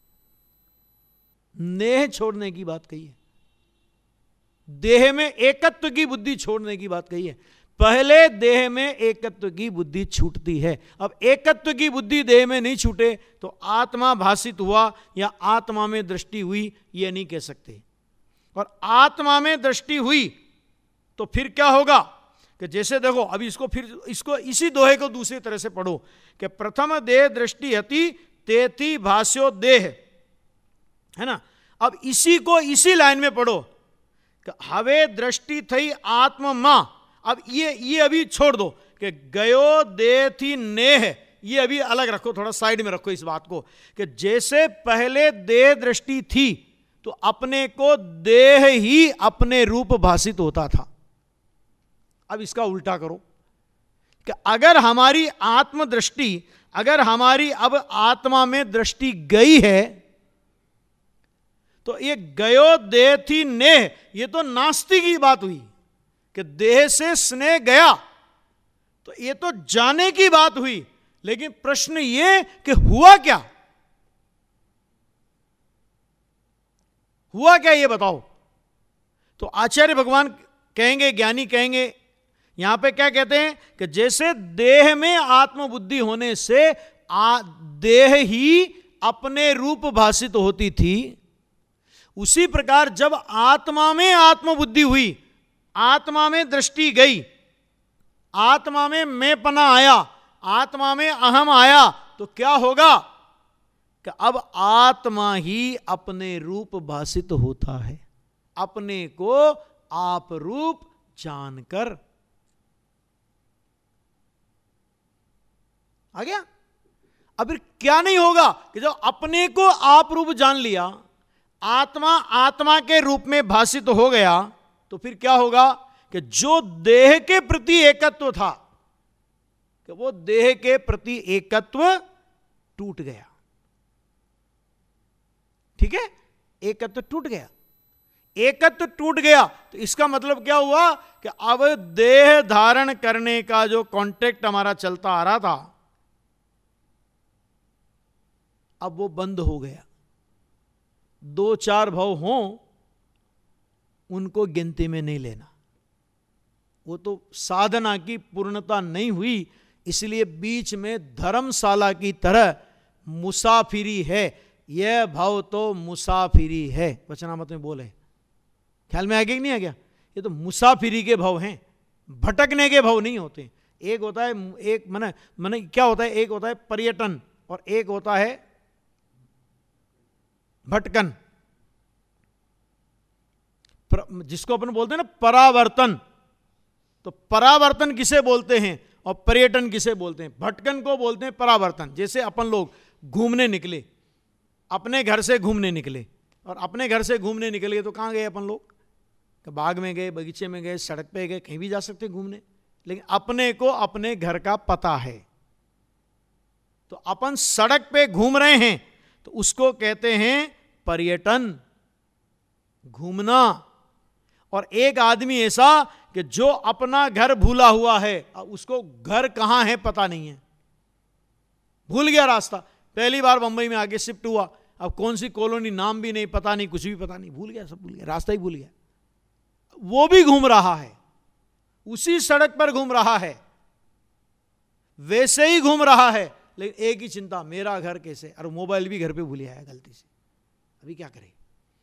नेह छोड़ने की बात कही है, देह में एकत्व की बुद्धि छोड़ने की बात कही है। पहले देह में एकत्व की बुद्धि छूटती है, अब एकत्व की बुद्धि देह में नहीं छूटे तो आत्मा भाषित हुआ या आत्मा में दृष्टि हुई, यह नहीं कह सकते। और आत्मा में दृष्टि हुई तो फिर क्या होगा कि जैसे देखो अभी इसको फिर इसको इसी दोहे को दूसरी तरह से पढ़ो कि प्रथम देह दृष्टि हति तेति भाष्यो देह, है ना। अब इसी को इसी लाइन में पढ़ो कि हवे दृष्टि थई आत्म मां। अब ये ये अभी छोड़ दो कि गयो देह थी नेह, ये अभी अलग रखो, थोड़ा साइड में रखो इस बात को कि जैसे पहले देह दृष्टि थी तो अपने को देह ही अपने रूप भाषित होता था। अब इसका उल्टा करो कि अगर हमारी आत्म दृष्टि, अगर हमारी अब आत्मा में दृष्टि गई है तो ये गयो देह थी नेह, ये तो नास्ति की बात हुई कि देह से स्नेह गया, तो ये तो जाने की बात हुई। लेकिन प्रश्न ये कि हुआ क्या, हुआ क्या ये बताओ। तो आचार्य भगवान कहेंगे, ज्ञानी कहेंगे, यहां पे क्या कहते हैं कि जैसे देह में आत्मबुद्धि होने से आ, देह ही अपने रूप भाषित होती थी, उसी प्रकार जब आत्मा में आत्मबुद्धि हुई, आत्मा में दृष्टि गई, आत्मा में मैंपना आया, आत्मा में अहम आया, तो क्या होगा कि अब आत्मा ही अपने रूप भाषित होता है, अपने को आप रूप जानकर। आ गया। अब फिर क्या नहीं होगा कि जब अपने को आप रूप जान लिया, आत्मा आत्मा के रूप में भाषित हो गया, तो फिर क्या होगा कि जो देह के प्रति एकत्व था कि वो देह के प्रति एकत्व टूट गया। ठीक है, एकत्व टूट गया, एकत्व टूट गया तो इसका मतलब क्या हुआ कि अब देह धारण करने का जो कांटेक्ट हमारा चलता आ रहा था अब वो बंद हो गया। दो चार भाव हों उनको गिनती में नहीं लेना, वो तो साधना की पूर्णता नहीं हुई, इसलिए बीच में धर्मशाला की तरह मुसाफिरी है। यह भाव तो मुसाफिरी है, वचनामत में बोले, ख्याल में आ गया कि नहीं आ गया। ये तो मुसाफिरी के भाव हैं, भटकने के भाव नहीं होते। एक होता है, एक माने माने क्या होता है, एक होता है पर्यटन और एक होता है भटकन, जिसको अपन बोलते हैं ना परावर्तन। तो परावर्तन किसे बोलते हैं और पर्यटन किसे बोलते हैं? भटकन को बोलते हैं परावर्तन। जैसे अपन लोग घूमने निकले, अपने घर से घूमने निकले, और अपने घर से घूमने निकले तो कहाँ गए अपन लोग? बाग में गए, बगीचे में गए, सड़क पे गए, कहीं भी जा सकते घूमने। लेकिन अपने को अपने घर का पता है, तो अपन सड़क पे घूम रहे हैं तो उसको कहते हैं पर्यटन, घूमना। और एक आदमी ऐसा कि जो अपना घर भूला हुआ है, उसको घर कहां है पता नहीं है, भूल गया रास्ता, पहली बार बंबई में आके शिफ्ट हुआ, अब कौन सी कॉलोनी नाम भी नहीं पता, नहीं कुछ भी पता नहीं, भूल गया, सब भूल गया, रास्ता ही भूल गया। वो भी घूम रहा है, उसी सड़क पर घूम रहा है, वैसे ही घूम रहा है, लेकिन एक ही चिंता, मेरा घर कैसे, और मोबाइल भी घर पे भूल आया गलती से, अभी क्या करे।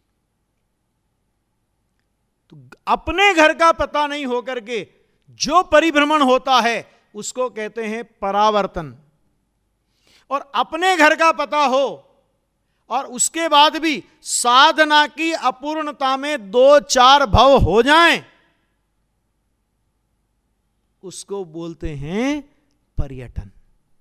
तो अपने घर का पता नहीं होकर के जो परिभ्रमण होता है उसको कहते हैं परावर्तन। और अपने घर का पता हो और उसके बाद भी साधना की अपूर्णता में दो चार भव हो जाएं, उसको बोलते हैं पर्यटन।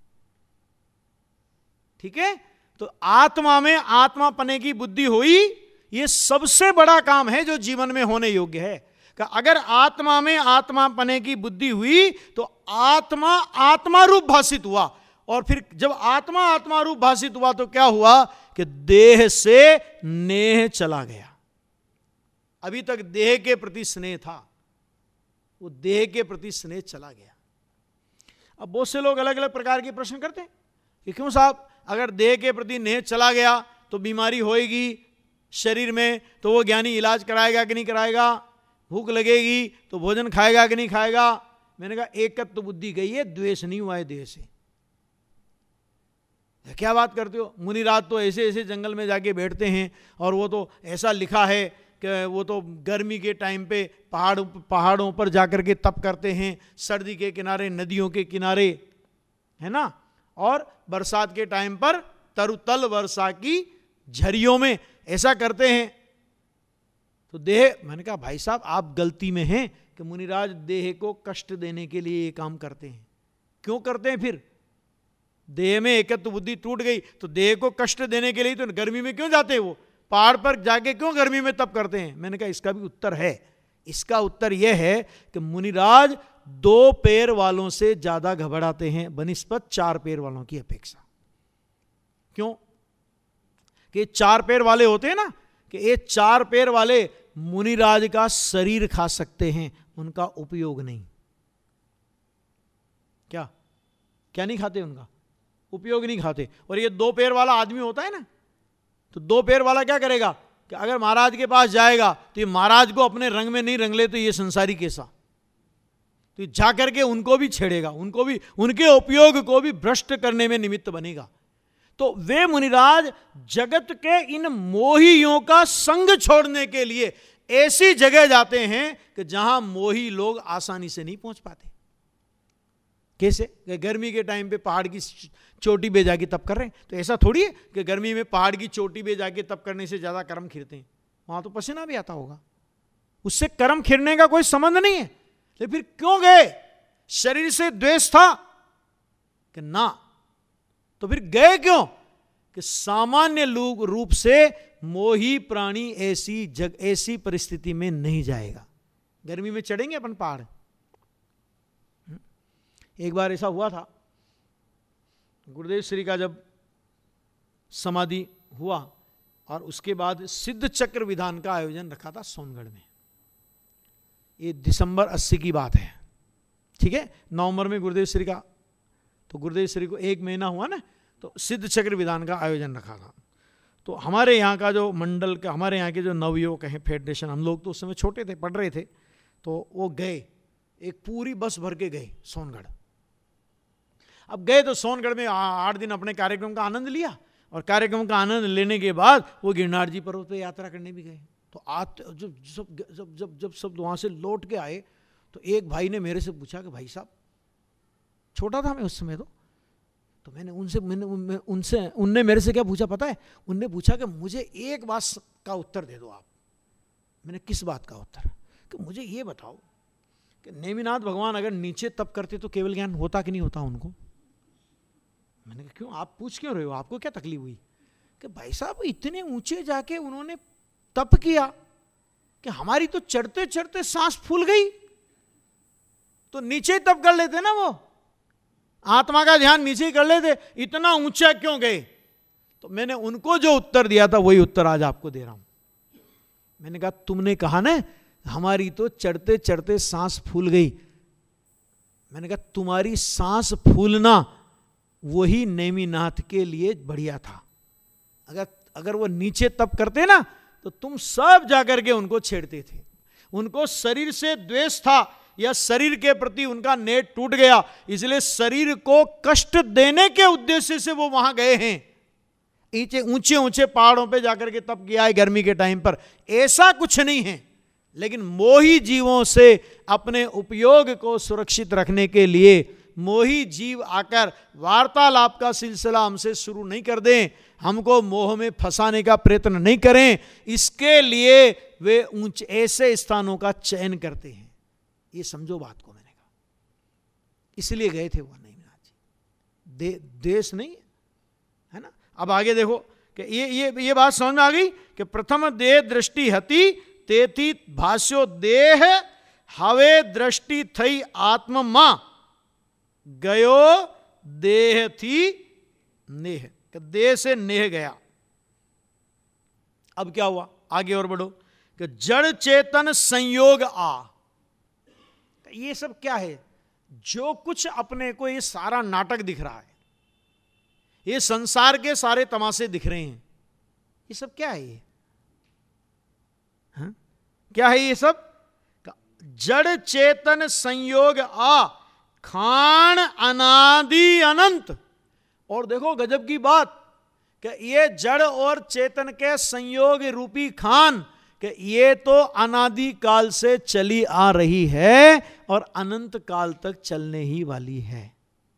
ठीक है, तो आत्मा में आत्मा पने की बुद्धि हुई, ये सबसे बड़ा काम है जो जीवन में होने योग्य है। कि अगर आत्मा में आत्मा पने की बुद्धि हुई तो आत्मा आत्मा रूप भाषित हुआ, और फिर जब आत्मा आत्मा रूप भाषित हुआ तो क्या हुआ कि देह से नेह चला गया। अभी तक देह के प्रति स्नेह था, वो देह के प्रति स्नेह चला गया। अब बहुत से लोग अलग अलग प्रकार के प्रश्न करते हैं कि क्यों साहब, अगर देह के प्रति नेह चला गया तो बीमारी होएगी शरीर में, तो वो ज्ञानी इलाज कराएगा कि नहीं कराएगा, भूख लगेगी तो भोजन खाएगा कि नहीं खाएगा। मैंने कहा एकत्व तो बुद्धि गई है, द्वेष नहीं हुआ है देह से। क्या बात करते हो, मुनिराज तो ऐसे ऐसे जंगल में जाके बैठते हैं और वो तो ऐसा लिखा है कि वो तो गर्मी के टाइम पे पहाड़ों पहाड़ों पर जाकर के तप करते हैं, सर्दी के किनारे नदियों के किनारे, है ना, और बरसात के टाइम पर तरुतल वर्षा की झरियों में ऐसा करते हैं। तो देह, मैंने कहा भाई साहब आप गलती में हैं कि मुनिराज देह को कष्ट देने के लिए ये काम करते हैं। क्यों करते हैं फिर? देह में एकत्व बुद्धि टूट गई तो देह को कष्ट देने के लिए तो गर्मी में क्यों जाते हैं? वो पहाड़ पर जाके क्यों गर्मी में तप करते हैं? मैंने कहा इसका भी उत्तर है। इसका उत्तर यह है कि मुनिराज दो पैर वालों से ज्यादा घबराते हैं बनिस्पत चार पैर वालों की अपेक्षा। क्यों? कि चार पैर वाले होते हैं ना, कि ये चार पैर वाले मुनिराज का शरीर खा सकते हैं, उनका उपयोग नहीं। क्या क्या नहीं खाते? उनका उपयोग नहीं खाते। और ये दो पैर वाला आदमी होता है ना, तो दो पैर वाला क्या करेगा कि अगर महाराज के पास जाएगा तो ये महाराज को अपने रंग में नहीं रंग ले तो ये संसारी कैसा, तो जा करके उनको भी छेड़ेगा, उनको भी, उनके उपयोग को भी भ्रष्ट करने में निमित्त बनेगा। तो वे मुनिराज जगत के इन मोहियों का संग छोड़ने के लिए ऐसी जगह जाते हैं कि जहां मोही लोग आसानी से नहीं पहुंच पाते। कैसे? कि गर्मी के टाइम पे पहाड़ की चोटी पे जाके तप कर रहे हैं, तो ऐसा थोड़ी है कि गर्मी में पहाड़ की चोटी पे जाके तप करने से ज्यादा कर्म खिरते हैं। वहां तो पसीना भी आता होगा, उससे कर्म खिरने का कोई संबंध नहीं है। लेकिन फिर क्यों गए? शरीर से द्वेष था कि ना, तो फिर गए क्यों? कि सामान्य लोग रूप से मोही प्राणी ऐसी जग ऐसी परिस्थिति में नहीं जाएगा। गर्मी में चढ़ेंगे अपन पहाड़? एक बार ऐसा हुआ था, गुरुदेव श्री का जब समाधि हुआ और उसके बाद सिद्ध चक्र विधान का आयोजन रखा था सोनगढ़ में। ये दिसंबर अस्सी की बात है, ठीक है। नवंबर में गुरुदेव श्री का, तो गुरुदेव श्री को एक महीना हुआ ना, तो सिद्ध चक्र विधान का आयोजन रखा था। तो हमारे यहाँ का जो मंडल का, हमारे यहाँ के जो नवयुवक हैं फेडरेशन, हम लोग तो उस समय छोटे थे, पढ़ रहे थे, तो वो गए, एक पूरी बस भर के गए सोनगढ़। अब गए तो सोनगढ़ में आठ दिन अपने कार्यक्रम का आनंद लिया, और कार्यक्रम का आनंद लेने के बाद वो गिरनार जी पर्वत पर यात्रा करने भी गए। तो आज जब जब जब जब जब सब वहाँ से लौट के आए तो एक भाई ने मेरे से पूछा कि भाई साहब, छोटा था मैं उस समय, तो तो मैंने उनसे मैंने उनसे उनने मेरे से क्या पूछा पता है? उनने पूछा कि मुझे एक बात का उत्तर दे दो आप। मैंने किस बात का उत्तर? कि मुझे ये बताओ कि नेमिनाथ भगवान अगर नीचे तप करते तो केवल ज्ञान होता कि नहीं होता उनको? मैंने कहा क्यों, आप पूछ क्यों रहे हो, आपको क्या तकलीफ हुई? कि भाई साहब इतने ऊंचे जाके उन्होंने तप किया कि हमारी तो चढ़ते चढ़ते सांस फूल गई, तो नीचे ही तप कर लेते ना, वो आत्मा का ध्यान नीचे ही कर लेते, इतना ऊंचा क्यों गए? तो मैंने उनको जो उत्तर दिया था वही उत्तर आज आपको दे रहा हूं। मैंने कहा तुमने कहा ना हमारी तो चढ़ते चढ़ते सांस फूल गई, मैंने कहा तुम्हारी सांस फूलना वही नेमिनाथ के लिए बढ़िया था। अगर अगर वो नीचे तप करते ना तो तुम सब जाकर के उनको छेड़ते थे। उनको शरीर से द्वेष था या शरीर के प्रति उनका नेट टूट गया, इसलिए शरीर को कष्ट देने के उद्देश्य से वो वहां गए हैं। ऊंचे ऊंचे ऊंचे पहाड़ों पे जाकर के तप किया है गर्मी के टाइम पर, ऐसा कुछ नहीं है। लेकिन मोही जीवों से अपने उपयोग को सुरक्षित रखने के लिए मोही जीव आकर वार्तालाप का सिलसिला हमसे शुरू नहीं कर दें, हमको मोह में फंसाने का प्रयत्न नहीं करें, इसके लिए वे ऊंचे ऐसे स्थानों का चयन करते हैं। ये समझो बात को, मैंने कहा इसलिए गए थे वो नेमिनाथ जी, दे, देश नहीं है ना। अब आगे देखो कि ये ये ये बात समझ में आ गई कि प्रथम देह दृष्टि हती तेती भाष्यो देह हवे दृष्टि थई आत्म मां गयो देह थी नेह, देह से नेह गया। अब क्या हुआ, आगे और बढ़ो कि जड़ चेतन संयोग आ। ये सब क्या है? जो कुछ अपने को ये सारा नाटक दिख रहा है, ये संसार के सारे तमाशे दिख रहे हैं, ये सब क्या है? ये हा? क्या है ये सब? जड़ चेतन संयोग आ खान अनादि अनंत। और देखो गजब की बात कि ये जड़ और चेतन के संयोग रूपी खान कि ये तो अनादि काल से चली आ रही है और अनंत काल तक चलने ही वाली है,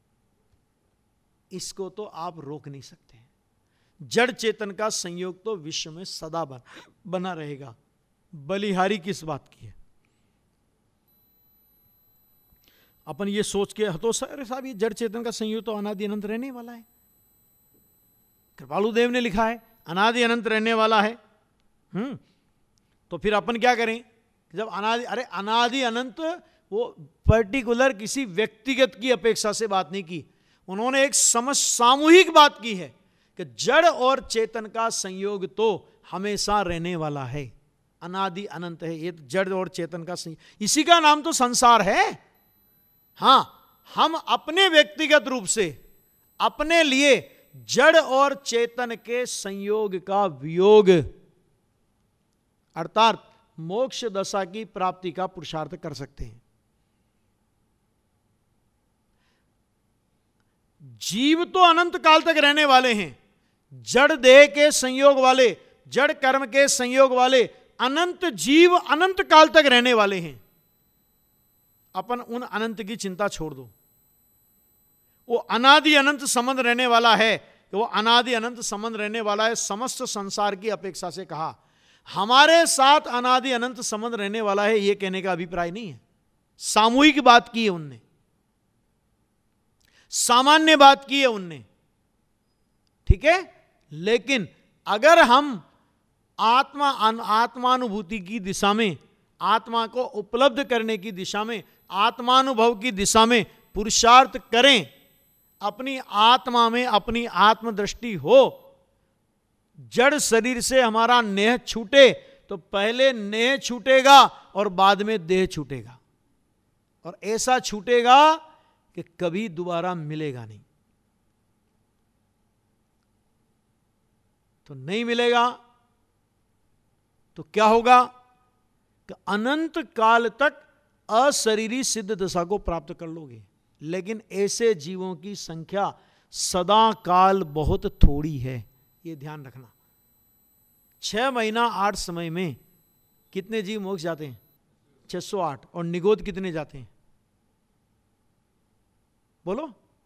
इसको तो आप रोक नहीं सकते। जड़ चेतन का संयोग तो विश्व में सदा बना रहेगा। बलिहारी किस बात की है? अपन ये सोच के तो अरे साहब ये जड़ चेतन का संयोग तो अनादि अनंत रहने वाला है। कृपालु देव ने लिखा है अनादि अनंत रहने वाला है। हम्म तो फिर अपन क्या करें? जब अनादि, अरे अनादि अनंत वो पर्टिकुलर किसी व्यक्तिगत की अपेक्षा से बात नहीं की, उन्होंने एक समझ सामूहिक बात की है कि जड़ और चेतन का संयोग तो हमेशा रहने वाला है, अनादि अनंत है। ये जड़ और चेतन का संयोग, इसी का नाम तो संसार है। हां, हम अपने व्यक्तिगत रूप से अपने लिए जड़ और चेतन के संयोग का वियोग अर्थात मोक्ष दशा की प्राप्ति का पुरुषार्थ कर सकते हैं। जीव तो अनंत काल तक रहने वाले हैं, जड़ देह के संयोग वाले, जड़ कर्म के संयोग वाले अनंत जीव अनंत काल तक रहने वाले हैं। अपन उन अनंत की चिंता छोड़ दो, वो अनादि अनंत संबंध रहने वाला है कि वो अनादि अनंत संबंध रहने वाला है समस्त संसार की अपेक्षा से कहा। हमारे साथ अनादि अनंत संबंध रहने वाला है यह कहने का अभिप्राय नहीं है। सामूहिक बात की है उनने, सामान्य बात की है उनने, ठीक है। लेकिन अगर हम आत्मा आत्मानुभूति की दिशा में, आत्मा को उपलब्ध करने की दिशा में, आत्मानुभव की दिशा में पुरुषार्थ करें, अपनी आत्मा में अपनी आत्मदृष्टि हो, जड़ शरीर से हमारा नेह छूटे तो पहले नेह छूटेगा और बाद में देह छूटेगा, और ऐसा छूटेगा कि कभी दोबारा मिलेगा नहीं। तो नहीं मिलेगा तो क्या होगा कि अनंत काल तक अशरीरी सिद्ध दशा को प्राप्त कर लोगे। लेकिन ऐसे जीवों की संख्या सदा काल बहुत थोड़ी है, यह ध्यान रखना। छह महीना आठ समय में कितने जीव मोक्ष जाते हैं? छह सौ आठ। और निगोद कितने जाते हैं? बोलो।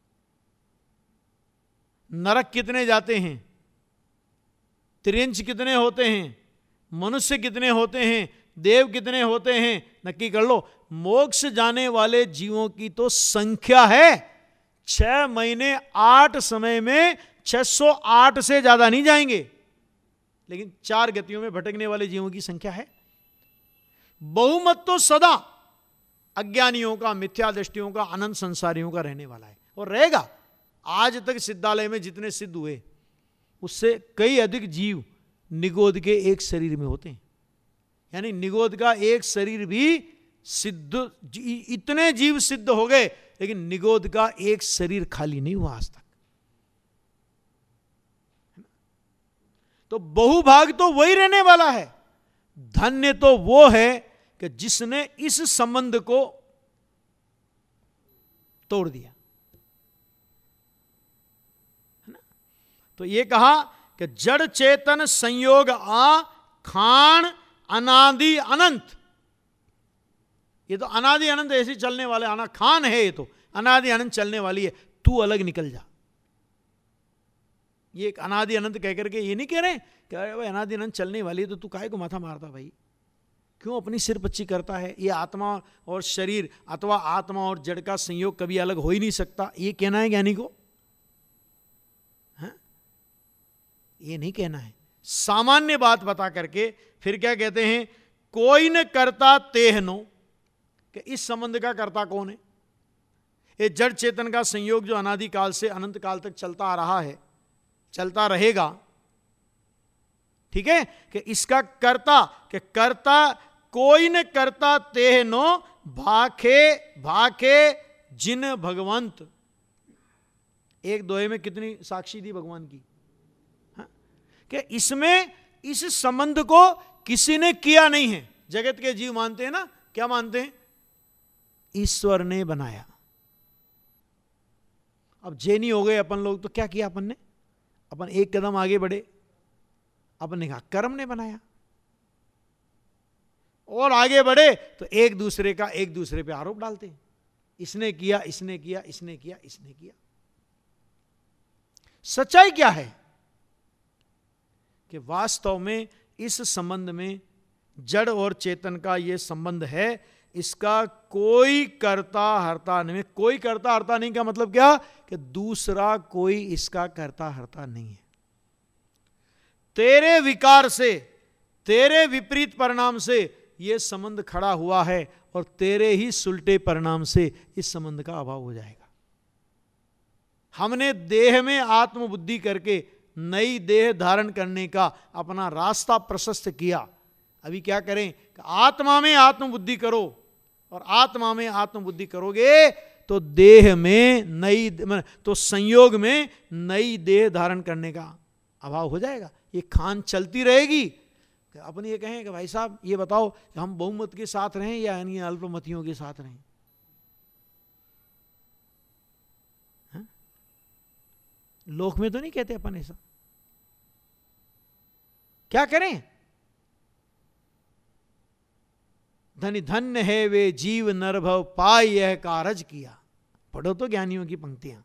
नरक कितने जाते हैं? त्रिंच कितने होते हैं? मनुष्य कितने होते हैं? देव कितने होते हैं? नक्की कर लो। मोक्ष जाने वाले जीवों की तो संख्या है, छह महीने आठ समय में छह सौ आठ से ज्यादा नहीं जाएंगे, लेकिन चार गतियों में भटकने वाले जीवों की संख्या है। बहुमत तो सदा अज्ञानियों का, मिथ्या दृष्टियों का, अनंत संसारियों का रहने वाला है और रहेगा। आज तक सिद्धालय में जितने सिद्ध हुए उससे कई अधिक जीव निगोद के एक शरीर में होते हैं। यानी निगोद का एक शरीर भी सिद्ध, इतने जीव सिद्ध हो गए, लेकिन निगोद का एक शरीर खाली नहीं हुआ आज तक। तो बहुभाग तो वही रहने वाला है। धन्य तो वो है कि जिसने इस संबंध को तोड़ दिया, है ना। तो ये कहा कि जड़ चेतन संयोग आ खान अनादि अनंत। ये तो अनादि अनंत ऐसे चलने वाले, आना खान है, ये तो अनादि अनंत चलने वाली है, तू अलग निकल जा। ये एक अनादि अनंत कहकर के ये नहीं कह रहे कि अरे भाई अनादि अनंत चलने वाली है तो तू काहे को माथा मारता भाई, क्यों अपनी सिर पच्ची करता है। ये आत्मा और शरीर अथवा आत्मा और जड़ का संयोग कभी अलग हो ही नहीं सकता, ये कहना है ज्ञानी को? हाँ? ये नहीं कहना है। सामान्य बात बता करके फिर क्या कहते हैं, कोई न करता तेह नो, कि इस संबंध का कर्ता कौन है? ये जड़ चेतन का संयोग जो अनादि काल से अनंत काल तक चलता आ रहा है, चलता रहेगा, ठीक है, कि इसका कर्ता, कि कर्ता कोई न करता तेह नो भाखे भाखे जिन भगवंत। एक दोहे में कितनी साक्षी दी भगवान की, हाँ? कि इसमें इस संबंध को किसी ने किया नहीं है। जगत के जीव मानते हैं ना, क्या मानते हैं? ईश्वर ने बनाया। अब जैनी हो गए अपन लोग तो क्या किया अपन ने? अपन एक कदम आगे बढ़े, अपन ने कहा कर्म ने बनाया। और आगे बढ़े तो एक दूसरे का एक दूसरे पे आरोप डालते हैं, इसने किया, इसने किया, इसने किया, इसने किया। सच्चाई क्या है कि वास्तव में इस संबंध में जड़ और चेतन का यह संबंध है, इसका कोई कर्ता हर्ता नहीं। कोई कर्ता हर्ता नहीं का मतलब क्या कि दूसरा कोई इसका कर्ता हर्ता नहीं है। तेरे विकार से, तेरे विपरीत परिणाम से यह संबंध खड़ा हुआ है और तेरे ही सुलटे परिणाम से इस संबंध का अभाव हो जाएगा। हमने देह में आत्मबुद्धि करके नई देह धारण करने का अपना रास्ता प्रशस्त किया। अभी क्या करें कि आत्मा में आत्मबुद्धि करो, और आत्मा में आत्मबुद्धि करोगे तो देह में नई, तो संयोग में नई देह धारण करने का अभाव हो जाएगा। ये खान चलती रहेगी। अपन ये कहें कि भाई साहब ये बताओ कि हम बहुमत के साथ रहें या यानी अल्पमतियों के साथ रहें? हा? लोक में तो नहीं कहते अपन ऐसा। क्या करें? धनी धन्य है वे जीव नरभव पाय यह कारज किया। पढ़ो तो ज्ञानियों की पंक्तियां।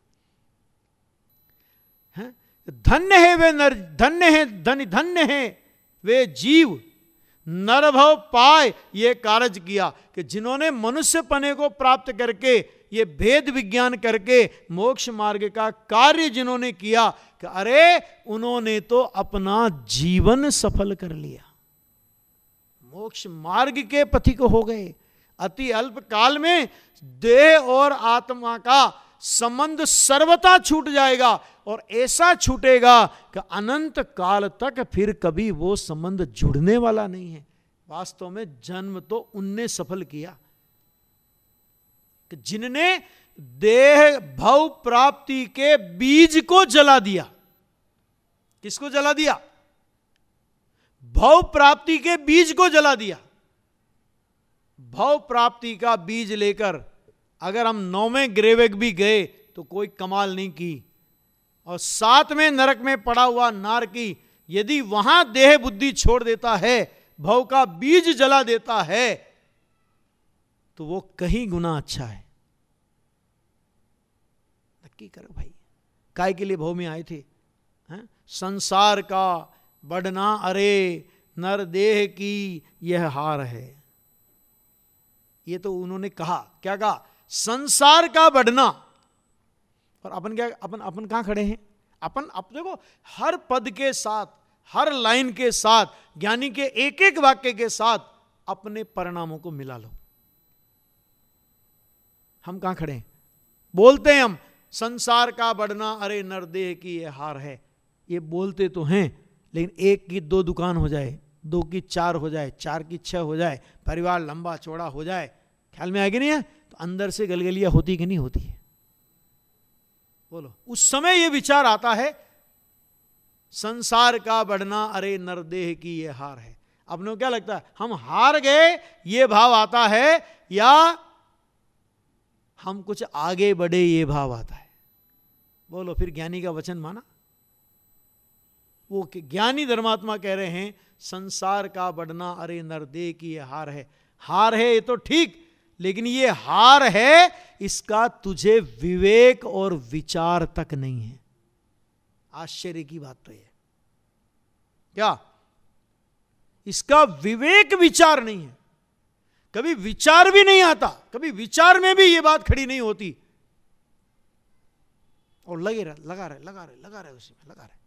है? धन्य है वे नर, धन्य है धनी धन्य है वे जीव नरभव पाय ये कारज किया, कि जिन्होंने मनुष्य पने को प्राप्त करके ये भेद विज्ञान करके मोक्ष मार्ग का कार्य जिन्होंने किया, कि अरे उन्होंने तो अपना जीवन सफल कर लिया, मोक्ष मार्ग के पथिक हो गए। अति अल्प काल में देह और आत्मा का संबंध सर्वथा छूट जाएगा, और ऐसा छूटेगा कि अनंत काल तक फिर कभी वो संबंध जुड़ने वाला नहीं है। वास्तव में जन्म तो उनने सफल किया कि जिनने देह भव प्राप्ति के बीज को जला दिया। किसको जला दिया? भव प्राप्ति के बीज को जला दिया। भव प्राप्ति का बीज लेकर अगर हम नौवें ग्रेवेग भी गए तो कोई कमाल नहीं की, और सातवें नरक में पड़ा हुआ नारकी यदि वहां देह बुद्धि छोड़ देता है, भव का बीज जला देता है, तो वो कहीं गुना अच्छा है। नक्की करो भाई, काय के लिए भव में आए थे? हैं? संसार का बढ़ना अरे नर देह की यह हार है। ये तो उन्होंने कहा। क्या कहा? संसार का बढ़ना। और अपन क्या, अपन अपन कहां खड़े हैं? अपन अब देखो, हर पद के साथ, हर लाइन के साथ, ज्ञानी के एक एक वाक्य के साथ अपने परिणामों को मिला लो। हम कहां खड़े हैं? बोलते हैं हम संसार का बढ़ना अरे नरदेह की ये हार है, ये बोलते तो हैं, लेकिन एक की दो दुकान हो जाए, दो की चार हो जाए, चार की छह हो जाए, परिवार लंबा चौड़ा हो जाए, ख्याल में आएगी नहीं है? तो अंदर से गलगलिया होती कि नहीं होती है? बोलो। उस समय ये विचार आता है संसार का बढ़ना अरे नरदेह की ये हार है। अपने को क्या लगता है हम हार गए, ये भाव आता है, या हम कुछ आगे बढ़े ये भाव आता है? बोलो। फिर ज्ञानी का वचन माना? वो ज्ञानी धर्मात्मा कह रहे हैं संसार का बढ़ना अरे नरदेह की ये हार है। हार है ये तो ठीक, लेकिन ये हार है इसका तुझे विवेक और विचार तक नहीं है। आश्चर्य की बात तो ये क्या, इसका विवेक विचार नहीं है। कभी विचार भी नहीं आता, कभी विचार में भी ये बात खड़ी नहीं होती, और लगे रहे लगा रहे लगा रहे लगा रहे उसी में लगा रहे।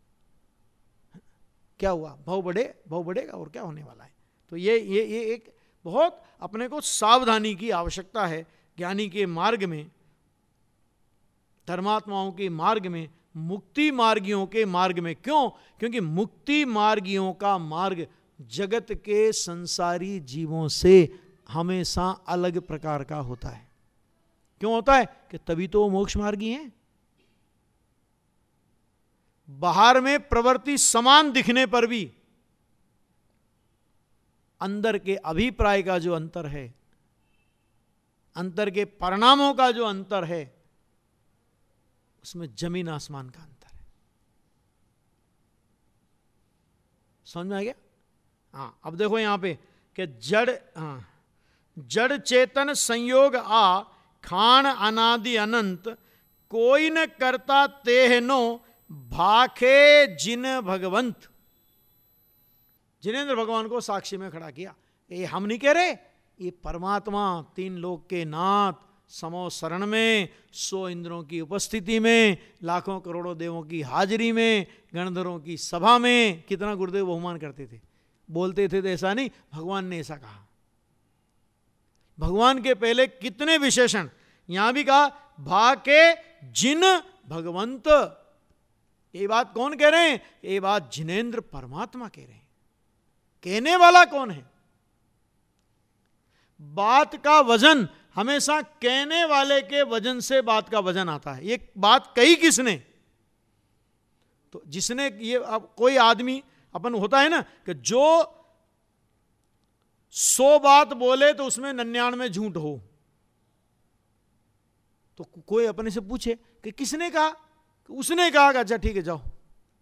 क्या हुआ? भाव बढ़े, भाव बढ़ेगा और क्या होने वाला है? तो ये ये ये एक बहुत अपने को सावधानी की आवश्यकता है। ज्ञानी के मार्ग में, धर्मात्माओं के मार्ग में, मुक्ति मार्गियों के मार्ग में। क्यों? क्योंकि मुक्ति मार्गियों का मार्ग जगत के संसारी जीवों से हमेशा अलग प्रकार का होता है। क्यों होता है? कि तभी तो वो मोक्ष मार्गी हैं। बाहर में प्रवृत्ति समान दिखने पर भी अंदर के अभिप्राय का जो अंतर है, अंतर के परिणामों का जो अंतर है, उसमें जमीन आसमान का अंतर है। समझ में आ गया? हाँ। अब देखो यहां पे कि जड़ हाँ जड़ चेतन संयोग आ, खान अनादि अनंत, कोई न करता तेह नो, भाखे जिन भगवंत। जिनेंद्र भगवान को साक्षी में खड़ा किया। ये हम नहीं कह रहे, ये परमात्मा तीन लोक के नाथ, समो शरण में, सौ इंद्रों की उपस्थिति में, लाखों करोड़ों देवों की हाजिरी में, गणधरों की सभा में कितना गुरुदेव बहुमान करते थे, बोलते थे। तो ऐसा नहीं, भगवान ने ऐसा कहा। भगवान के पहले कितने विशेषण, यहां भी कहा भाके जिन भगवंत। ये बात कौन कह रहे हैं? ये बात जिनेंद्र परमात्मा कह रहे हैं। कहने वाला कौन है? बात का वजन हमेशा कहने वाले के वजन से बात का वजन आता है। ये बात कही किसने? तो जिसने ये, अब कोई आदमी अपन होता है ना कि जो सौ बात बोले तो उसमें निन्यानवे झूठ हो, तो कोई अपने से पूछे कि किसने कहा? उसने कहा कि अच्छा ठीक है जाओ।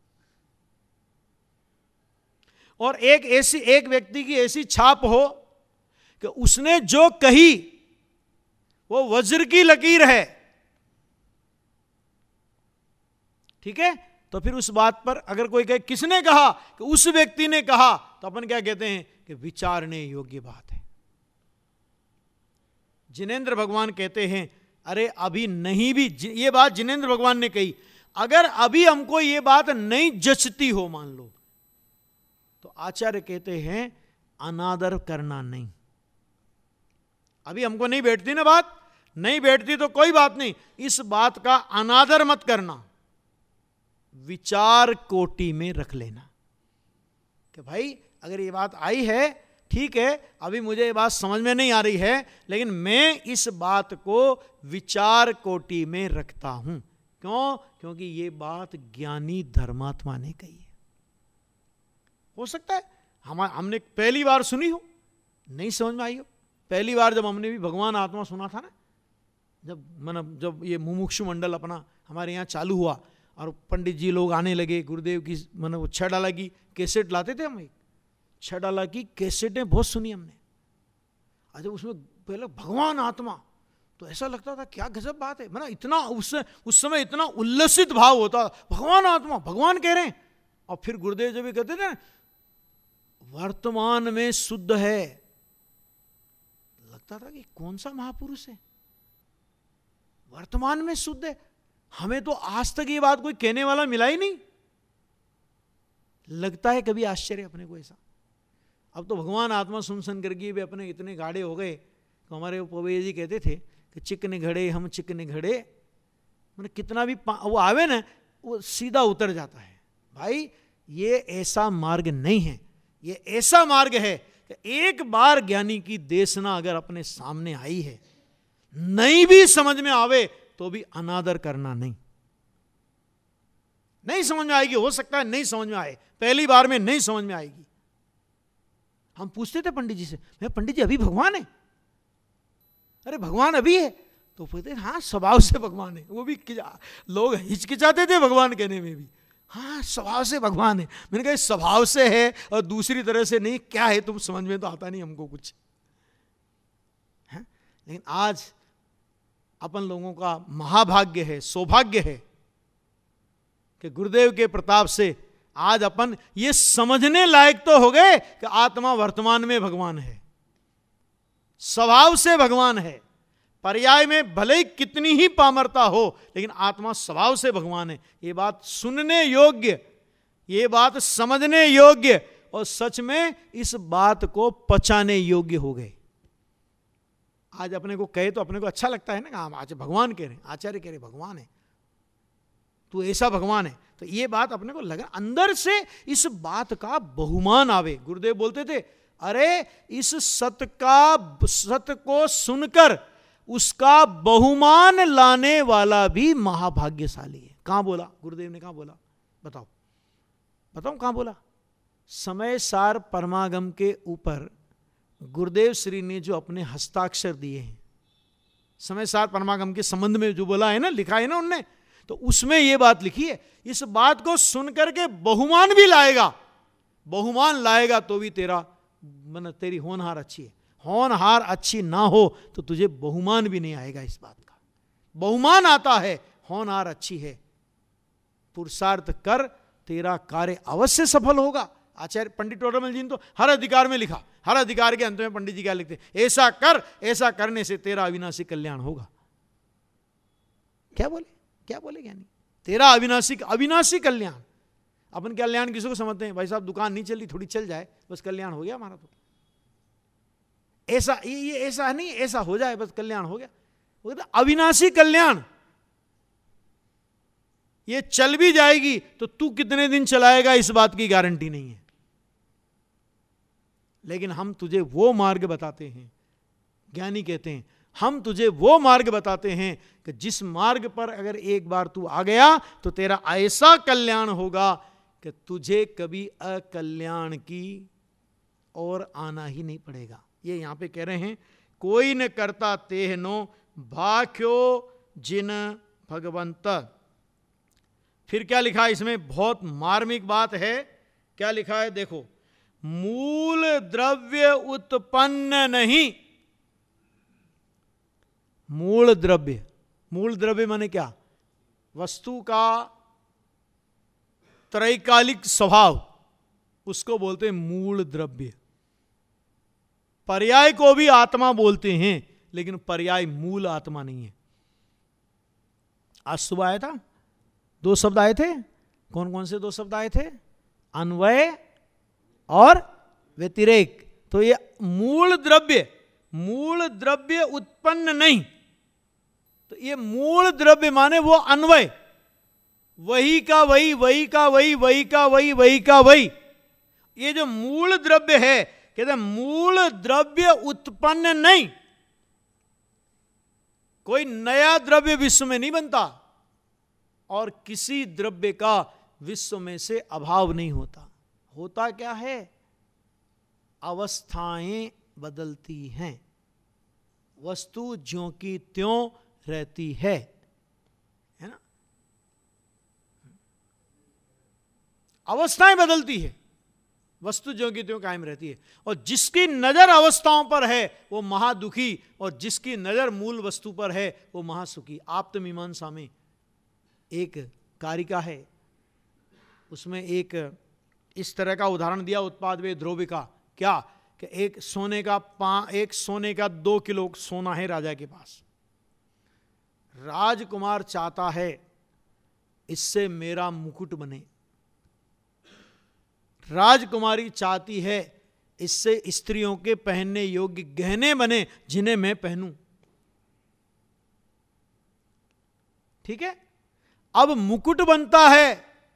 और एक ऐसी एक व्यक्ति की ऐसी छाप हो कि उसने जो कही वो वज्र की लकीर है, ठीक है? तो फिर उस बात पर अगर कोई कहे किसने कहा, कि उस व्यक्ति ने कहा, तो अपन क्या कहते हैं कि विचारने योग्य बात है। जिनेंद्र भगवान कहते हैं अरे अभी नहीं भी ये बात जिनेंद्र भगवान ने कही, अगर अभी हमको ये बात नहीं जचती हो मान लो, तो आचार्य कहते हैं अनादर करना नहीं। अभी हमको नहीं बैठती ना बात, नहीं बैठती तो कोई बात नहीं, इस बात का अनादर मत करना, विचार कोटि में रख लेना कि भाई अगर ये बात आई है ठीक है, अभी मुझे ये बात समझ में नहीं आ रही है, लेकिन मैं इस बात को विचार कोटि में रखता हूं। क्यों? क्योंकि ये बात ज्ञानी धर्मात्मा ने कही है। हो सकता है हम हमने पहली बार सुनी हो, नहीं समझ में आई हो। पहली बार जब हमने भी भगवान आत्मा सुना था ना, जब मतलब जब ये मुमुक्षु मंडल अपना हमारे यहाँ चालू हुआ और पंडित जी लोग आने लगे, गुरुदेव की मतलब छह डाला की कैसेट लाते थे हम, एक छह डाला की कैसेटें बहुत सुनी हमने। अच्छा उसमें पहले भगवान आत्मा, तो ऐसा लगता था क्या गजब बात है, मतलब इतना उस उस समय इतना उल्लसित भाव होता, भगवान आत्मा भगवान कह रहे हैं। और फिर गुरुदेव जब भी कहते थे वर्तमान में शुद्ध है, लगता था कि कौन सा महापुरुष है, वर्तमान में शुद्ध है। हमें तो आज तक ये बात कोई कहने वाला मिला ही नहीं। लगता है कभी आश्चर्य अपने को ऐसा। अब तो भगवान आत्मा सुन सुन करके भी अपने इतने गाढ़े हो गए। तो हमारे पवैया जी कहते थे कि चिकने घड़े हम चिकने घड़े, मतलब कितना भी वो आवे ना वो सीधा उतर जाता है। भाई ये ऐसा मार्ग नहीं है, ये ऐसा मार्ग है कि एक बार ज्ञानी की देशना अगर अपने सामने आई है, नहीं भी समझ में आवे तो भी अनादर करना नहीं। नहीं समझ में आएगी, हो सकता है नहीं समझ में आए, पहली बार में नहीं समझ में आएगी। हम पूछते थे पंडित जी से, मैं पंडित जी अभी भगवान है? अरे भगवान अभी है? तो कहते हाँ स्वभाव से भगवान है। वो भी लोग हिचकिचाते थे भगवान कहने में भी, हाँ स्वभाव से भगवान है। मैंने कहा स्वभाव से है और दूसरी तरह से नहीं, क्या है तुम समझ में तो आता नहीं हमको कुछ है। लेकिन आज अपन लोगों का महाभाग्य है, सौभाग्य है कि गुरुदेव के प्रताप से आज अपन ये समझने लायक तो हो गए कि आत्मा वर्तमान में भगवान है, स्वभाव से भगवान है। पर्याय में भले ही कितनी ही पामरता हो, लेकिन आत्मा स्वभाव से भगवान है। ये बात सुनने योग्य, ये बात समझने योग्य और सच में इस बात को पचाने योग्य हो गए। आज अपने को कहे तो अपने को अच्छा लगता है ना, आज भगवान कह रहे, आचार्य कह रहे भगवान है, तू ऐसा भगवान है। तो ये बात अपने को लगा, अंदर से इस बात का बहुमान आवे। गुरुदेव बोलते थे अरे इस सत्य का सत्य को सुनकर उसका बहुमान लाने वाला भी महाभाग्यशाली है। कहां बोला गुरुदेव ने, कहां बोला बताओ बताओ कहां बोला? समय सार परमागम के ऊपर गुरुदेव श्री ने जो अपने हस्ताक्षर दिए हैं, समय सार परमागम के संबंध में जो बोला है ना, लिखा है ना उनने, तो उसमें यह बात लिखी है। इस बात को सुनकर के बहुमान भी लाएगा, बहुमान लाएगा तो भी तेरा मन तेरी होनहार अच्छी है। होनहार अच्छी ना हो तो तुझे बहुमान भी नहीं आएगा इस बात का। बहुमान आता है, होनहार अच्छी है, पुरुषार्थ कर, तेरा कार्य अवश्य सफल होगा। आचार्य पंडित टोडरमल जी ने तो हर अधिकार में लिखा, हर अधिकार के अंत में पंडित जी क्या लिखते, ऐसा कर, ऐसा करने से तेरा अविनाशी कल्याण होगा। क्या बोले, क्या बोले ज्ञानी, तेरा अविनाशी अविनाशी कल्याण। अपन कल्याण किसी को समझते हैं, भाई साहब दुकान नहीं चल रही, थोड़ी चल जाए बस कल्याण हो गया हमारा। तो ऐसा ये, ये ऐसा नहीं, ऐसा हो जाए बस कल्याण हो गया। वो कहते अविनाशी कल्याण, ये चल भी जाएगी तो तू कितने दिन चलाएगा इस बात की गारंटी नहीं है, लेकिन हम तुझे वो मार्ग बताते हैं। ज्ञानी कहते हैं हम तुझे वो मार्ग बताते हैं कि जिस मार्ग पर अगर एक बार तू आ गया तो तेरा ऐसा कल्याण होगा कि तुझे कभी अकल्याण की ओर आना ही नहीं पड़ेगा। ये यहां पे कह रहे हैं, कोई न करता तेह नो भाख्यो जिन भगवंत। फिर क्या लिखा है इसमें, बहुत मार्मिक बात है। क्या लिखा है देखो, मूल द्रव्य उत्पन्न नहीं। मूल द्रव्य, मूल द्रव्य माने क्या, वस्तु का त्रैकालिक स्वभाव, उसको बोलते हैं मूल द्रव्य। पर्याय को भी आत्मा बोलते हैं, लेकिन पर्याय मूल आत्मा नहीं है। आज सुबह आया था, दो शब्द आए थे। कौन कौन से दो शब्द आए थे, अन्वय और व्यतिरेक। तो ये मूल द्रव्य, मूल द्रव्य उत्पन्न नहीं। तो ये मूल द्रव्य माने वो अन्वय, वही का वही, वही का वही, वही का वही, वही का वही। ये जो मूल द्रव्य है, कहते हैं मूल द्रव्य उत्पन्न नहीं। कोई नया द्रव्य विश्व में नहीं बनता और किसी द्रव्य का विश्व में से अभाव नहीं होता। होता क्या है, अवस्थाएं बदलती हैं, वस्तु ज्यों की त्यों रहती है, है ना। अवस्थाएं बदलती है, वस्तु ज्यों की त्यों कायम रहती है। और जिसकी नजर अवस्थाओं पर है वो महादुखी, और जिसकी नजर मूल वस्तु पर है वो महासुखी। आप्तमीमांसा में एक कारिका है, उसमें एक इस तरह का उदाहरण दिया उत्पाद वे द्रव्य का। क्या कि एक सोने का पा एक सोने का दो किलो सोना है राजा के पास। राजकुमार चाहता है इससे मेरा मुकुट बने, राजकुमारी चाहती है इससे स्त्रियों के पहनने योग्य गहने बने जिन्हें मैं पहनूं। ठीक है, अब मुकुट बनता है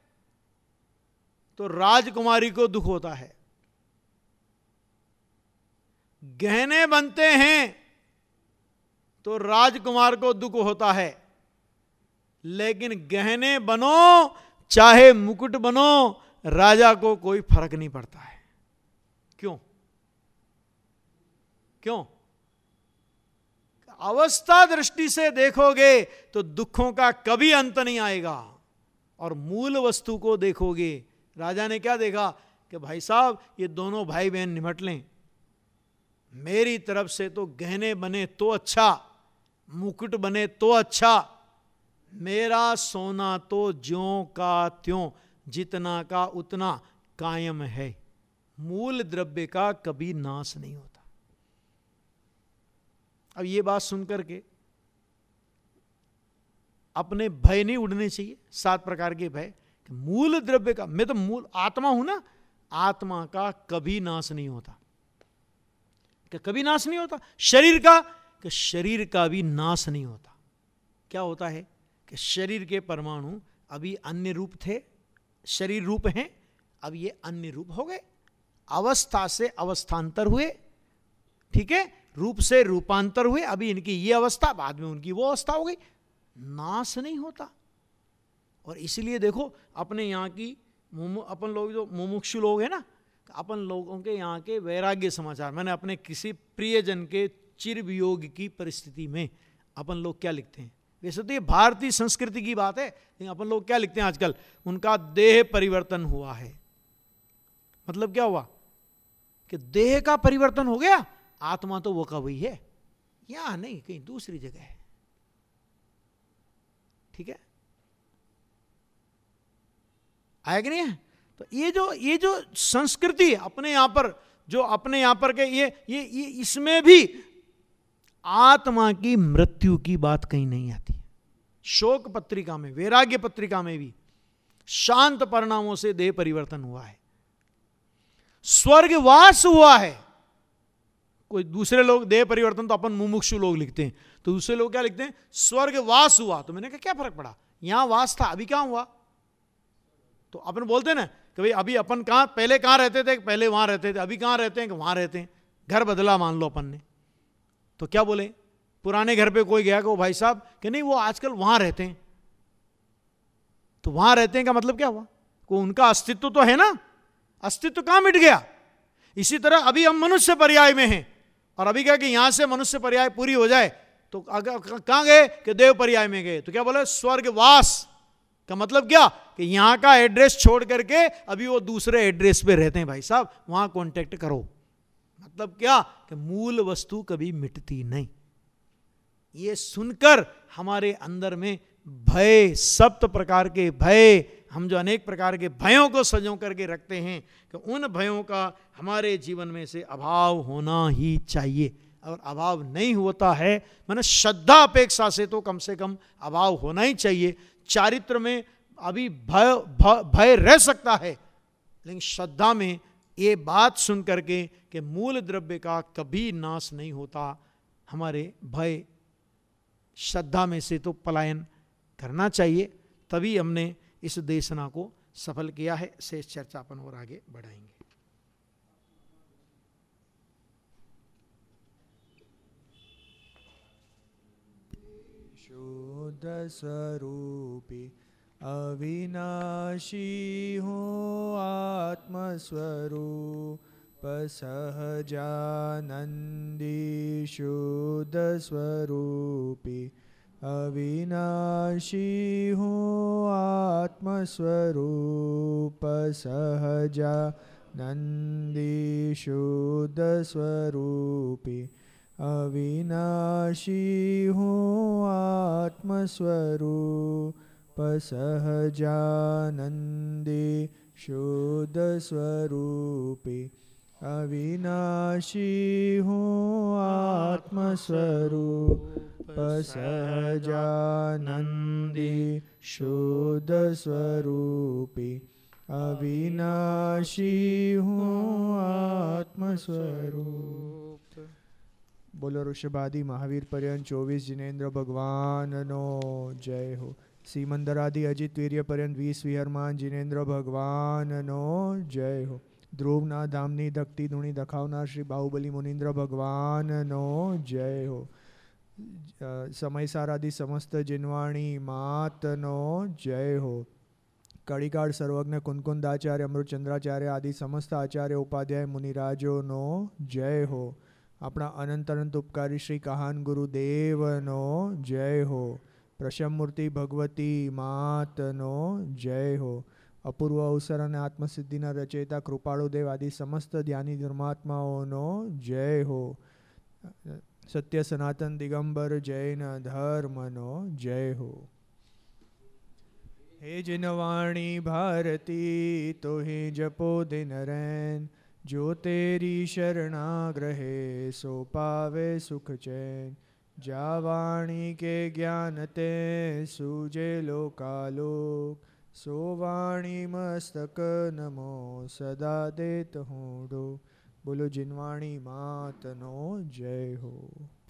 तो राजकुमारी को दुख होता है, गहने बनते हैं तो राजकुमार को दुख होता है। लेकिन गहने बनो चाहे मुकुट बनो, राजा को कोई फर्क नहीं पड़ता है। क्यों क्यों अवस्था दृष्टि से देखोगे तो दुखों का कभी अंत नहीं आएगा, और मूल वस्तु को देखोगे। राजा ने क्या देखा कि भाई साहब ये दोनों भाई बहन निमट लें, मेरी तरफ से तो गहने बने तो अच्छा, मुकुट बने तो अच्छा, मेरा सोना तो ज्यों का त्यों, जितना का उतना कायम है। मूल द्रव्य का कभी नाश नहीं होता। अब ये बात सुनकर के अपने भय नहीं उड़ने चाहिए, सात प्रकार के भय। मूल द्रव्य का, मैं तो मूल आत्मा हूं ना, आत्मा का कभी नाश नहीं होता। क्या कभी नाश नहीं होता? शरीर का, कि शरीर का भी नाश नहीं होता। क्या होता है कि शरीर के परमाणु अभी अन्य रूप थे, शरीर रूप हैं, अब ये अन्य रूप हो गए, अवस्था से अवस्थांतर हुए, ठीक है, रूप से रूपांतर हुए, अभी इनकी ये अवस्था, बाद में उनकी वो अवस्था हो गई, नाश नहीं होता। और इसलिए देखो अपने यहाँ की अपन लोग जो मुमुक्षु लोग हैं ना, अपन लोगों के यहाँ के वैराग्य समाचार, मैंने अपने किसी प्रियजन के चिर वियोग की परिस्थिति में अपन लोग क्या लिखते हैं, वैसे तो ये भारतीय संस्कृति की बात है, लेकिन अपन लोग क्या लिखते हैं आजकल, उनका देह परिवर्तन हुआ है। मतलब क्या हुआ कि देह का परिवर्तन हो गया, आत्मा तो वो का वही है, यहां नहीं, कहीं दूसरी जगह है। ठीक है, आया कि नहीं है? तो ये जो ये जो संस्कृति अपने यहां पर, जो अपने यहां पर के ये ये ये इसमें भी आत्मा की मृत्यु की बात कहीं नहीं आती। शोक पत्रिका में, वैराग्य पत्रिका में भी शांत परिणामों से देह परिवर्तन हुआ है, स्वर्गवास हुआ है। कोई दूसरे लोग देह परिवर्तन तो अपन मुमुक्षु लोग लिखते हैं, तो दूसरे लोग क्या लिखते हैं, स्वर्गवास हुआ। तो मैंने कहा क्या फर्क पड़ा, यहां वास था, अभी क्या हुआ? तो अपन बोलते हैं ना कि भाई अभी अपन कहां, पहले कहां रहते थे, पहले वहां रहते थे, अभी कहां रहते हैं कि वहां रहते हैं। घर बदला मान लो अपन ने, तो क्या बोले, पुराने घर पे कोई गया कि वो भाई साहब कि नहीं वो आजकल वहां रहते हैं, तो वहां रहते हैं का मतलब क्या हुआ, को उनका अस्तित्व तो है ना, अस्तित्व कहां मिट गया। इसी तरह अभी हम मनुष्य पर्याय में हैं, और अभी क्या कि यहां से मनुष्य पर्याय पूरी हो जाए तो अगर कहां गए कि देव पर्याय में गए, तो क्या बोले, स्वर्गवास का मतलब क्या कि यहां का एड्रेस छोड़ करके अभी वो दूसरे एड्रेस पे रहते हैं, भाई साहब वहां कांटेक्ट करो। मतलब क्या कि मूल वस्तु कभी मिटती नहीं। ये सुनकर हमारे अंदर में भय, सप्त प्रकार के भय, हम जो अनेक प्रकार के भयों को सजो करके रखते हैं, कि उन भयों का हमारे जीवन में से अभाव होना ही चाहिए। और अभाव नहीं होता है, मैंने श्रद्धा अपेक्षा से तो कम से कम अभाव होना ही चाहिए। चारित्र में अभी भय भय रह सकता है, लेकिन श्रद्धा में ये बात सुन करके कि मूल द्रव्य का कभी नाश नहीं होता, हमारे भय श्रद्धा में से तो पलायन करना चाहिए। तभी हमने इस देशना को सफल किया है। शेष चर्चा अपन और आगे बढ़ाएंगे। शुद्ध स्वरूपी अविनाशी हो आत्मस्वरूप सहजानंदी, शुद्ध स्वरूपी अविनाशी हो आत्मस्वरूप सहजानंदी, शुद्ध स्वरूपी अविनाशी हो आत्मस्वरूप सहजानंदी, शुद्ध स्वरूपी अविनाशी हो आत्मस्वरूप सहजानंदी, शुद्ध स्वरूपी अविनाशी हो आत्मस्वरूप। बोलो ऋषभादि महावीर पर्यंत चौबीस जिनेन्द्र भगवान नो जय हो। सीमंदरादि अजित वीर्य पर्यंत वीस विहरमान जिनेन्द्र भगवान नो जय हो। ध्रुवना धामनी धक्ति धुणी दखावनार श्री बाहुबली मुनीन्द्र भगवान नो जय हो। समयसारादि समस्त जिनवाणी मात नो जय हो। कड़ीकाड़ सर्वज्ञ कुंकुंदाचार्य अमृतचंद्राचार्य आदि समस्त आचार्य उपाध्याय मुनिराजो नो जय हो। अपना अनंत अनंत उपकारी श्री कहान गुरुदेव नो जय हो। प्रशम मूर्ति भगवती मात नो जय हो। अपूर्व अवसर અને આત્મસિદ્ધિના રચયિતા કૃપાળુદેવ આદि समस्त ज्ञानी धर्मात्माओनो जय हो। सत्य सनातन दिगंबर जैन धर्मनो जय हो। हे जिनवाणी भारती तो हे जपो दिन रैन, जो तेरी शरणाग्रहे सो पावे सुख चैन। जा वाणी के ज्ञान ते सूजे लोकालोक, सो वाणी मस्तक नमो सदा देत हूँ डो। बोलो जिनवाणी मात नो जय हो।